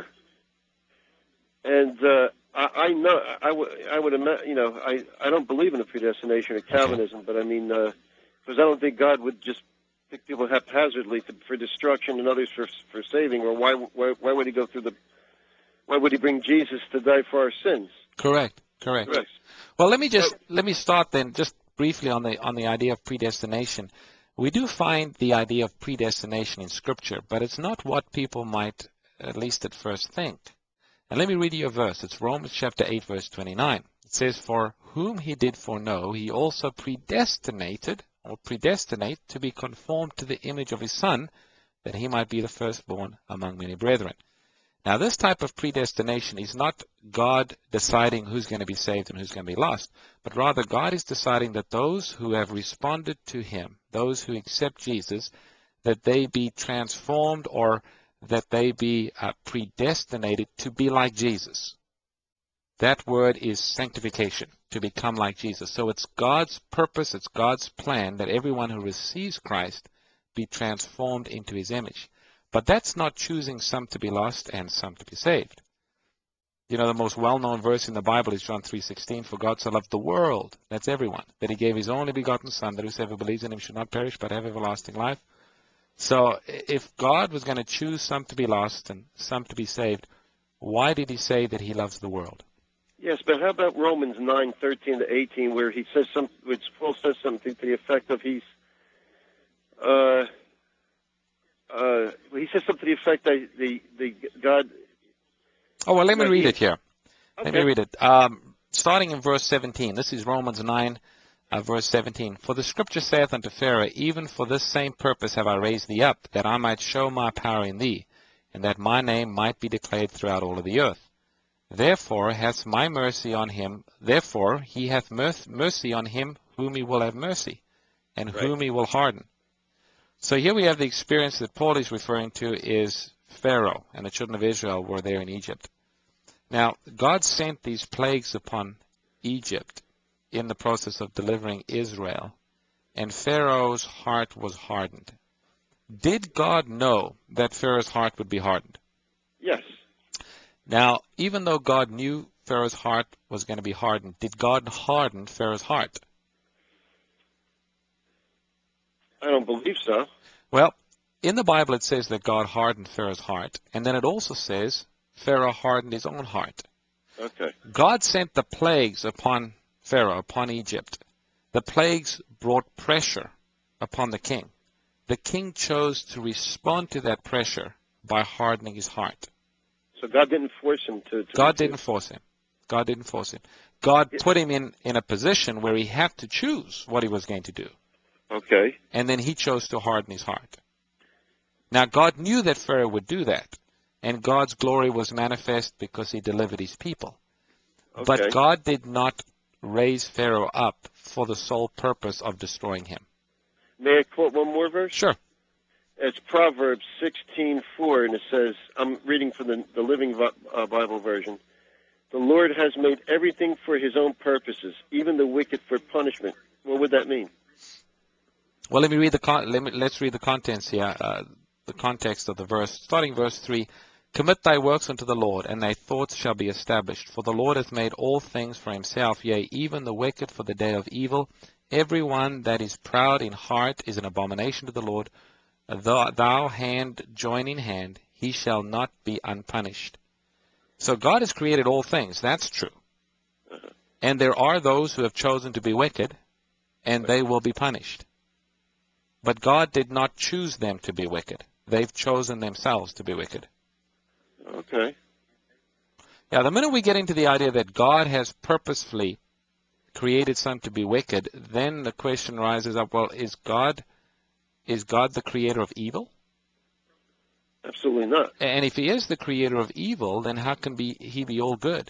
And uh, I, I know, I, w- I would imagine, you know, I, I don't believe in the predestination of Calvinism, but I mean, because uh, I don't think God would just pick people haphazardly to, for destruction and others for for saving, or why, why why would he go through the, why would he bring Jesus to die for our sins? Correct, correct. Correct. Well, let me just let me start then just briefly on the on the idea of predestination. We do find the idea of predestination in Scripture, but it's not what people might, at least at first, think. And let me read you a verse. It's Romans chapter eight, verse twenty-nine. It says, "For whom he did foreknow, he also predestinated, or predestinate, to be conformed to the image of his Son, that he might be the firstborn among many brethren." Now, this type of predestination is not God deciding who's going to be saved and who's going to be lost, but rather God is deciding that those who have responded to him, those who accept Jesus, that they be transformed, or that they be uh, predestinated to be like Jesus. That word is sanctification, to become like Jesus. So it's God's purpose, it's God's plan that everyone who receives Christ be transformed into his image. But that's not choosing some to be lost and some to be saved. You know, the most well-known verse in the Bible is John three sixteen, "For God so loved the world," that's everyone, "that he gave his only begotten Son, that whosoever believes in him should not perish but have everlasting life." So if God was going to choose some to be lost and some to be saved, why did he say that he loves the world? Yes, but how about Romans nine, thirteen to eighteen, where he says some, which Paul says something to the effect of he's, uh, uh, he says something to the effect that the, the God... Oh, well, let me read he, it here. Okay. Let me read it. Um, starting in verse seventeen. This is Romans nine, uh, verse seventeen. "For the scripture saith unto Pharaoh, Even for this same purpose have I raised thee up, that I might show my power in thee, and that my name might be declared throughout all of the earth. Therefore hath my mercy on him, therefore he hath mercy on him whom he will have mercy, and Right. whom he will harden." So here we have the experience that Paul is referring to is Pharaoh, and the children of Israel were there in Egypt. Now, God sent these plagues upon Egypt in the process of delivering Israel, and Pharaoh's heart was hardened. Did God know that Pharaoh's heart would be hardened? Yes. Now, even though God knew Pharaoh's heart was going to be hardened, did God harden Pharaoh's heart? I don't believe so. Well, in the Bible it says that God hardened Pharaoh's heart, and then it also says Pharaoh hardened his own heart. Okay. God sent the plagues upon Pharaoh, upon Egypt. The plagues brought pressure upon the king. The king chose to respond to that pressure by hardening his heart. So God didn't force him to... to God didn't force him. God didn't force him. God put him in, in a position where he had to choose what he was going to do. Okay. And then he chose to harden his heart. Now, God knew that Pharaoh would do that, and God's glory was manifest because he delivered his people. Okay. But God did not raise Pharaoh up for the sole purpose of destroying him. May I quote one more verse? Sure. It's Proverbs sixteen four, and it says, I'm reading from the, the Living uh, Bible version, "The Lord has made everything for his own purposes, even the wicked for punishment." What would that mean? Well, let me read the con- let me, let's read the contents here, uh, the context of the verse. Starting verse three, "Commit thy works unto the Lord, and thy thoughts shall be established. For the Lord hath made all things for himself, yea, even the wicked for the day of evil. Every one that is proud in heart is an abomination to the Lord. Thou, thou hand join in hand, he shall not be unpunished." So God has created all things. That's true. And there are those who have chosen to be wicked, and they will be punished. But God did not choose them to be wicked. They've chosen themselves to be wicked. Okay. Now, the minute we get into the idea that God has purposefully created some to be wicked, then the question rises up, well, is God is God the creator of evil? Absolutely not. And if he is the creator of evil, then how can be he be all good?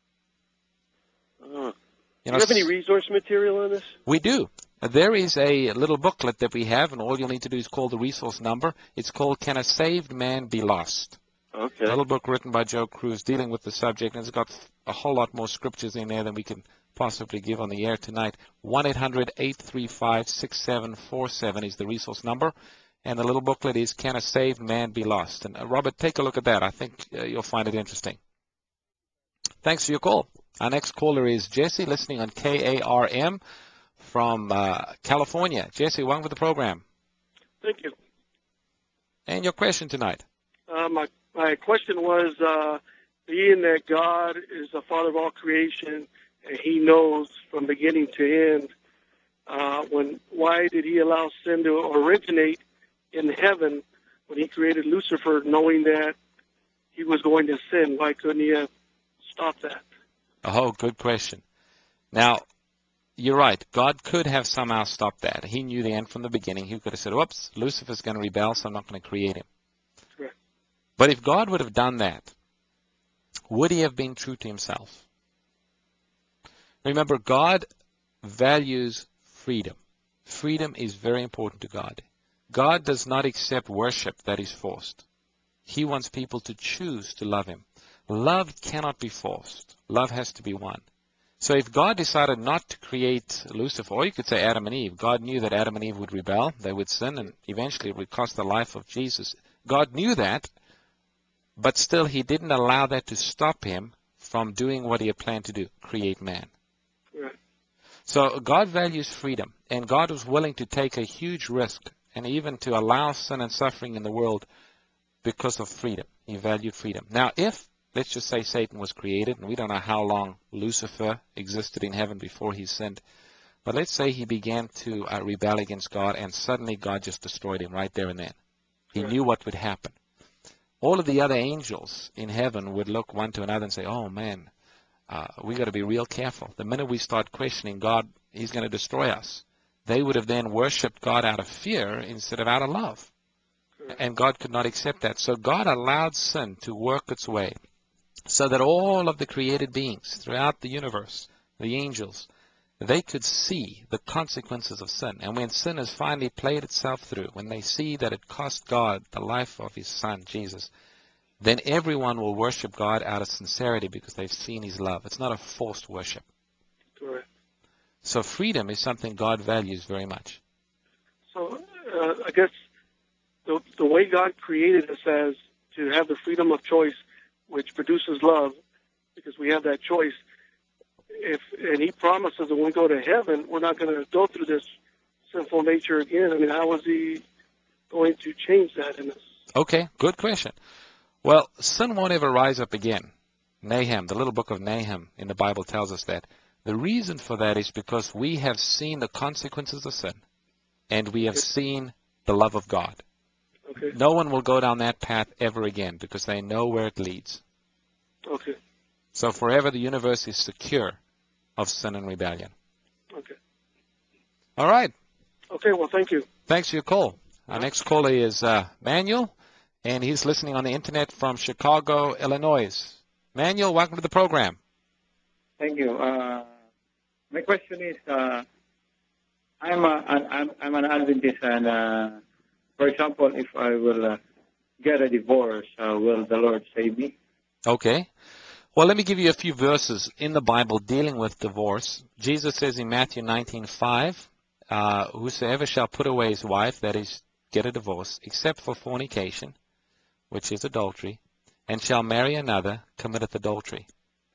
Uh, You do know, you have any resource material on this? We do. There is a little booklet that we have, and all you'll need to do is call the resource number. It's called "Can a Saved Man Be Lost?" Okay. A little book written by Joe Cruz dealing with the subject, and it's got a whole lot more scriptures in there than we can possibly give on the air tonight. one eight hundred, eight three five, six seven four seven is the resource number. And the little booklet is Can a Saved Man Be Lost? And uh, Robert, take a look at that. I think uh, you'll find it interesting. Thanks for your call. Our next caller is Jesse, listening on K A R M from uh, California. Jesse, welcome to the program. Thank you. And your question tonight? Uh, my my question was, uh, being that God is the Father of all creation, and He knows from beginning to end, uh, when why did He allow sin to originate in heaven when He created Lucifer, knowing that he was going to sin? Why couldn't He have stopped that? Oh, good question. Now, you're right. God could have somehow stopped that. He knew the end from the beginning. He could have said, whoops, Lucifer's going to rebel, so I'm not going to create him. Correct. But if God would have done that, would He have been true to Himself? Remember, God values freedom. Freedom is very important to God. God does not accept worship that is forced. He wants people to choose to love Him. Love cannot be forced. Love has to be won. So if God decided not to create Lucifer, or you could say Adam and Eve, God knew that Adam and Eve would rebel, they would sin, and eventually it would cost the life of Jesus. God knew that, but still He didn't allow that to stop Him from doing what He had planned to do, create man. Right. So God values freedom, and God was willing to take a huge risk and even to allow sin and suffering in the world because of freedom. He valued freedom. Now, if, let's just say Satan was created, and we don't know how long Lucifer existed in heaven before he sinned, but let's say he began to uh, rebel against God, and suddenly God just destroyed him right there and then. He Right. knew what would happen. All of the other angels in heaven would look one to another and say, oh man, uh, we got to be real careful. The minute we start questioning God, He's going to destroy us. They would have then worshipped God out of fear instead of out of love. And God could not accept that. So God allowed sin to work its way so that all of the created beings throughout the universe, the angels, they could see the consequences of sin. And when sin has finally played itself through, when they see that it cost God the life of His Son, Jesus, then everyone will worship God out of sincerity because they've seen His love. It's not a forced worship. Correct. So freedom is something God values very much. So uh, I guess the, the way God created us as to have the freedom of choice, which produces love, because we have that choice. If and He promises that when we go to heaven, we're not going to go through this sinful nature again. I mean, how is He going to change that in us? Okay, good question. Well, sin won't ever rise up again. Nahum, the little book of Nahum in the Bible tells us that. The reason for that is because we have seen the consequences of sin, and we have seen the love of God. Okay. No one will go down that path ever again because they know where it leads. Okay. So forever the universe is secure of sin and rebellion. Okay. All right. Okay, well, thank you. Thanks for your call. Our next caller is uh, Manuel, and he's listening on the Internet from Chicago, Illinois. Manuel, welcome to the program. Thank you. Uh, my question is, uh, I'm, a, I'm, I'm an Adventist, and uh, for example, if I will uh, get a divorce, uh, will the Lord save me? Okay. Well, let me give you a few verses in the Bible dealing with divorce. Jesus says in Matthew nineteen five, uh, whosoever shall put away his wife, that is, get a divorce, except for fornication, which is adultery, and shall marry another, committeth adultery.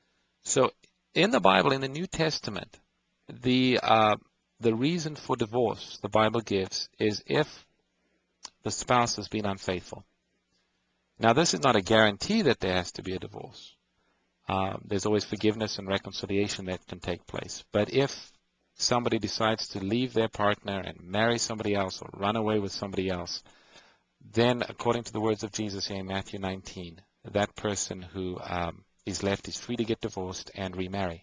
So in the Bible, in the New Testament, the uh, the reason for divorce the Bible gives is if the spouse has been unfaithful. Now, this is not a guarantee that there has to be a divorce. Um, there's always forgiveness and reconciliation that can take place. But if somebody decides to leave their partner and marry somebody else or run away with somebody else, then according to the words of Jesus here in Matthew nineteen, that person who um, is left is free to get divorced and remarry.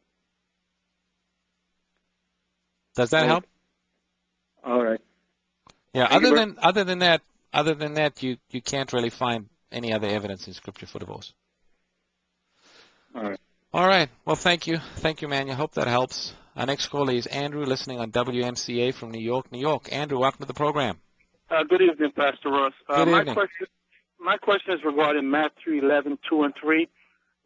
Does that help? All right. Yeah. Thank Other you, than other than that, other than that, you you can't really find any other evidence in Scripture for divorce. All right. All right. Well, thank you. Thank you, man. I hope that helps. Our next caller is Andrew, listening on W M C A from New York, New York. Andrew, welcome to the program. Uh, good evening, Pastor Ross. Uh, Good my evening. question, my question is regarding Matthew eleven, two and three,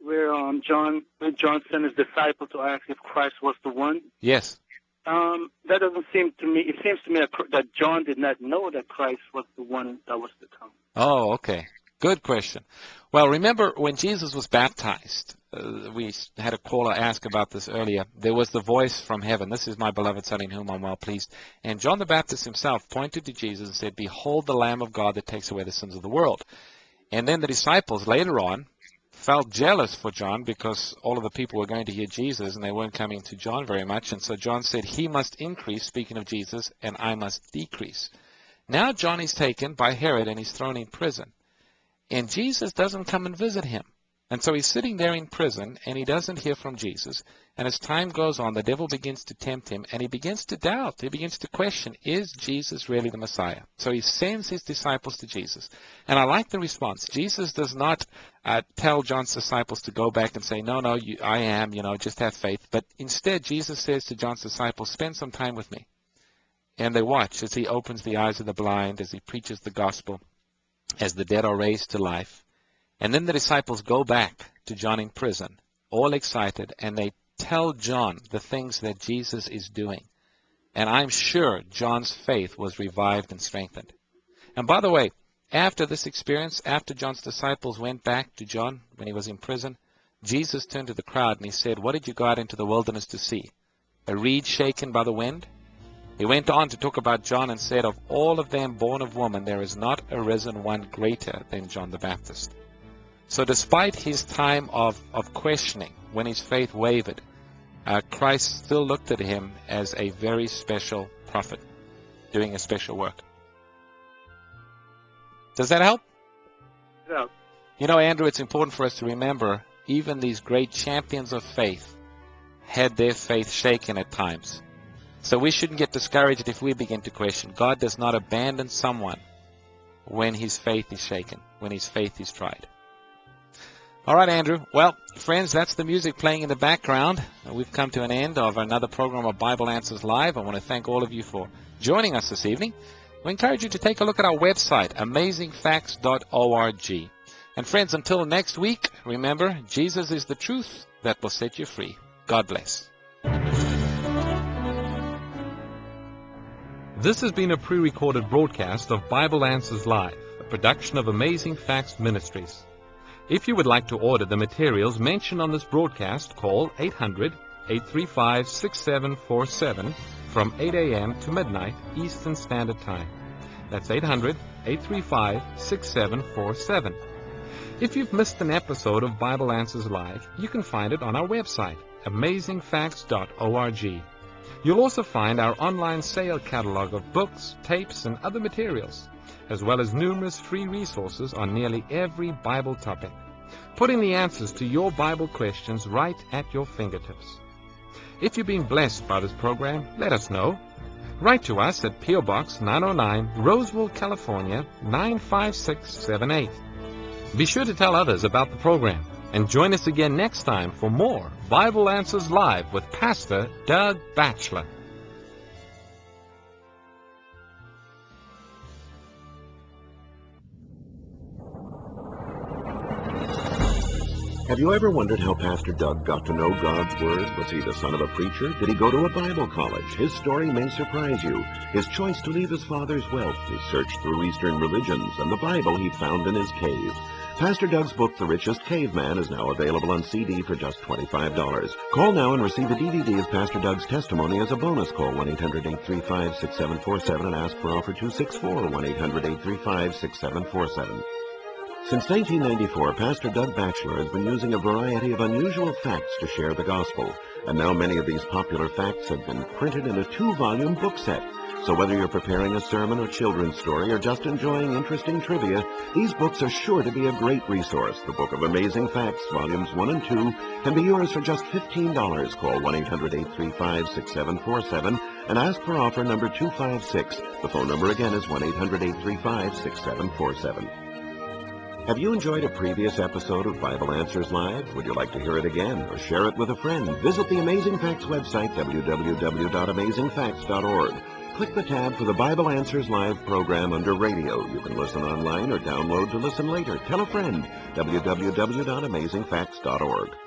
where um, John where John sent his disciple to ask if Christ was the one. Yes. Um, that doesn't seem to me. It seems to me that, that John did not know that Christ was the one that was to come. Oh, okay. Good question. Well, remember when Jesus was baptized, uh, we had a caller ask about this earlier. There was the voice from heaven. This is my beloved Son in whom I'm well pleased. And John the Baptist himself pointed to Jesus and said, "Behold the Lamb of God that takes away the sins of the world." And then the disciples later on felt jealous for John because all of the people were going to hear Jesus and they weren't coming to John very much. And so John said, "He must increase," speaking of Jesus, "and I must decrease." Now John is taken by Herod and he's thrown in prison. And Jesus doesn't come and visit him. And so he's sitting there in prison, and he doesn't hear from Jesus. And as time goes on, the devil begins to tempt him, and he begins to doubt. He begins to question, is Jesus really the Messiah? So he sends his disciples to Jesus. And I like the response. Jesus does not uh, tell John's disciples to go back and say, no, no, you, I am, you know, just have faith. But instead, Jesus says to John's disciples, spend some time with me. And they watch as he opens the eyes of the blind, as he preaches the gospel, as the dead are raised to life. And then the disciples go back to John in prison, all excited, and they tell John the things that Jesus is doing. And I'm sure John's faith was revived and strengthened. And by the way, after this experience, after John's disciples went back to John when he was in prison, Jesus turned to the crowd and he said, "What did you go out into the wilderness to see? A reed shaken by the wind?" He went on to talk about John and said, "Of all of them born of woman, there is not arisen one greater than John the Baptist." So despite his time of, of questioning, when his faith wavered, uh, Christ still looked at him as a very special prophet, doing a special work. Does that help? Yeah. You know, Andrew, it's important for us to remember, even these great champions of faith had their faith shaken at times. So we shouldn't get discouraged if we begin to question. God does not abandon someone when his faith is shaken, when his faith is tried. All right, Andrew. Well, friends, that's the music playing in the background. We've come to an end of another program of Bible Answers Live. I want to thank all of you for joining us this evening. We encourage you to take a look at our website, amazing facts dot org. And friends, until next week, remember, Jesus is the truth that will set you free. God bless. This has been a pre-recorded broadcast of Bible Answers Live, a production of Amazing Facts Ministries. If you would like to order the materials mentioned on this broadcast, call eight hundred, eight three five, six seven four seven from eight a m to midnight Eastern Standard Time. That's eight hundred, eight three five, six seven four seven. If you've missed an episode of Bible Answers Live, you can find it on our website, amazing facts dot org. You'll also find our online sale catalog of books, tapes, and other materials, as well as numerous free resources on nearly every Bible topic, putting the answers to your Bible questions right at your fingertips. If you've been blessed by this program, let us know. Write to us at P O Box nine oh nine, Roseville, California, nine five six seven eight. Be sure to tell others about the program, and join us again next time for more Bible Answers Live with Pastor Doug Batchelor. Have you ever wondered how Pastor Doug got to know God's Word? Was he the son of a preacher? Did he go to a Bible college? His story may surprise you. His choice to leave his father's wealth, his search through Eastern religions, and the Bible he found in his cave. Pastor Doug's book, The Richest Caveman, is now available on C D for just twenty-five dollars. Call now and receive a D V D of Pastor Doug's testimony as a bonus. Call one eight hundred, eight three five, six seven four seven and ask for offer two six four, one eight hundred, eight three five, six seven four seven. Since nineteen ninety-four, Pastor Doug Batchelor has been using a variety of unusual facts to share the gospel. And now many of these popular facts have been printed in a two-volume book set. So whether you're preparing a sermon or children's story or just enjoying interesting trivia, these books are sure to be a great resource. The Book of Amazing Facts, Volumes one and two, can be yours for just fifteen dollars. Call one eight hundred, eight three five, six seven four seven and ask for offer number two five six. The phone number again is one eight hundred, eight three five, six seven four seven. Have you enjoyed a previous episode of Bible Answers Live? Would you like to hear it again or share it with a friend? Visit the Amazing Facts website, w w w dot amazing facts dot org. Click the tab for the Bible Answers Live program under Radio. You can listen online or download to listen later. Tell a friend. w w w dot amazing facts dot org.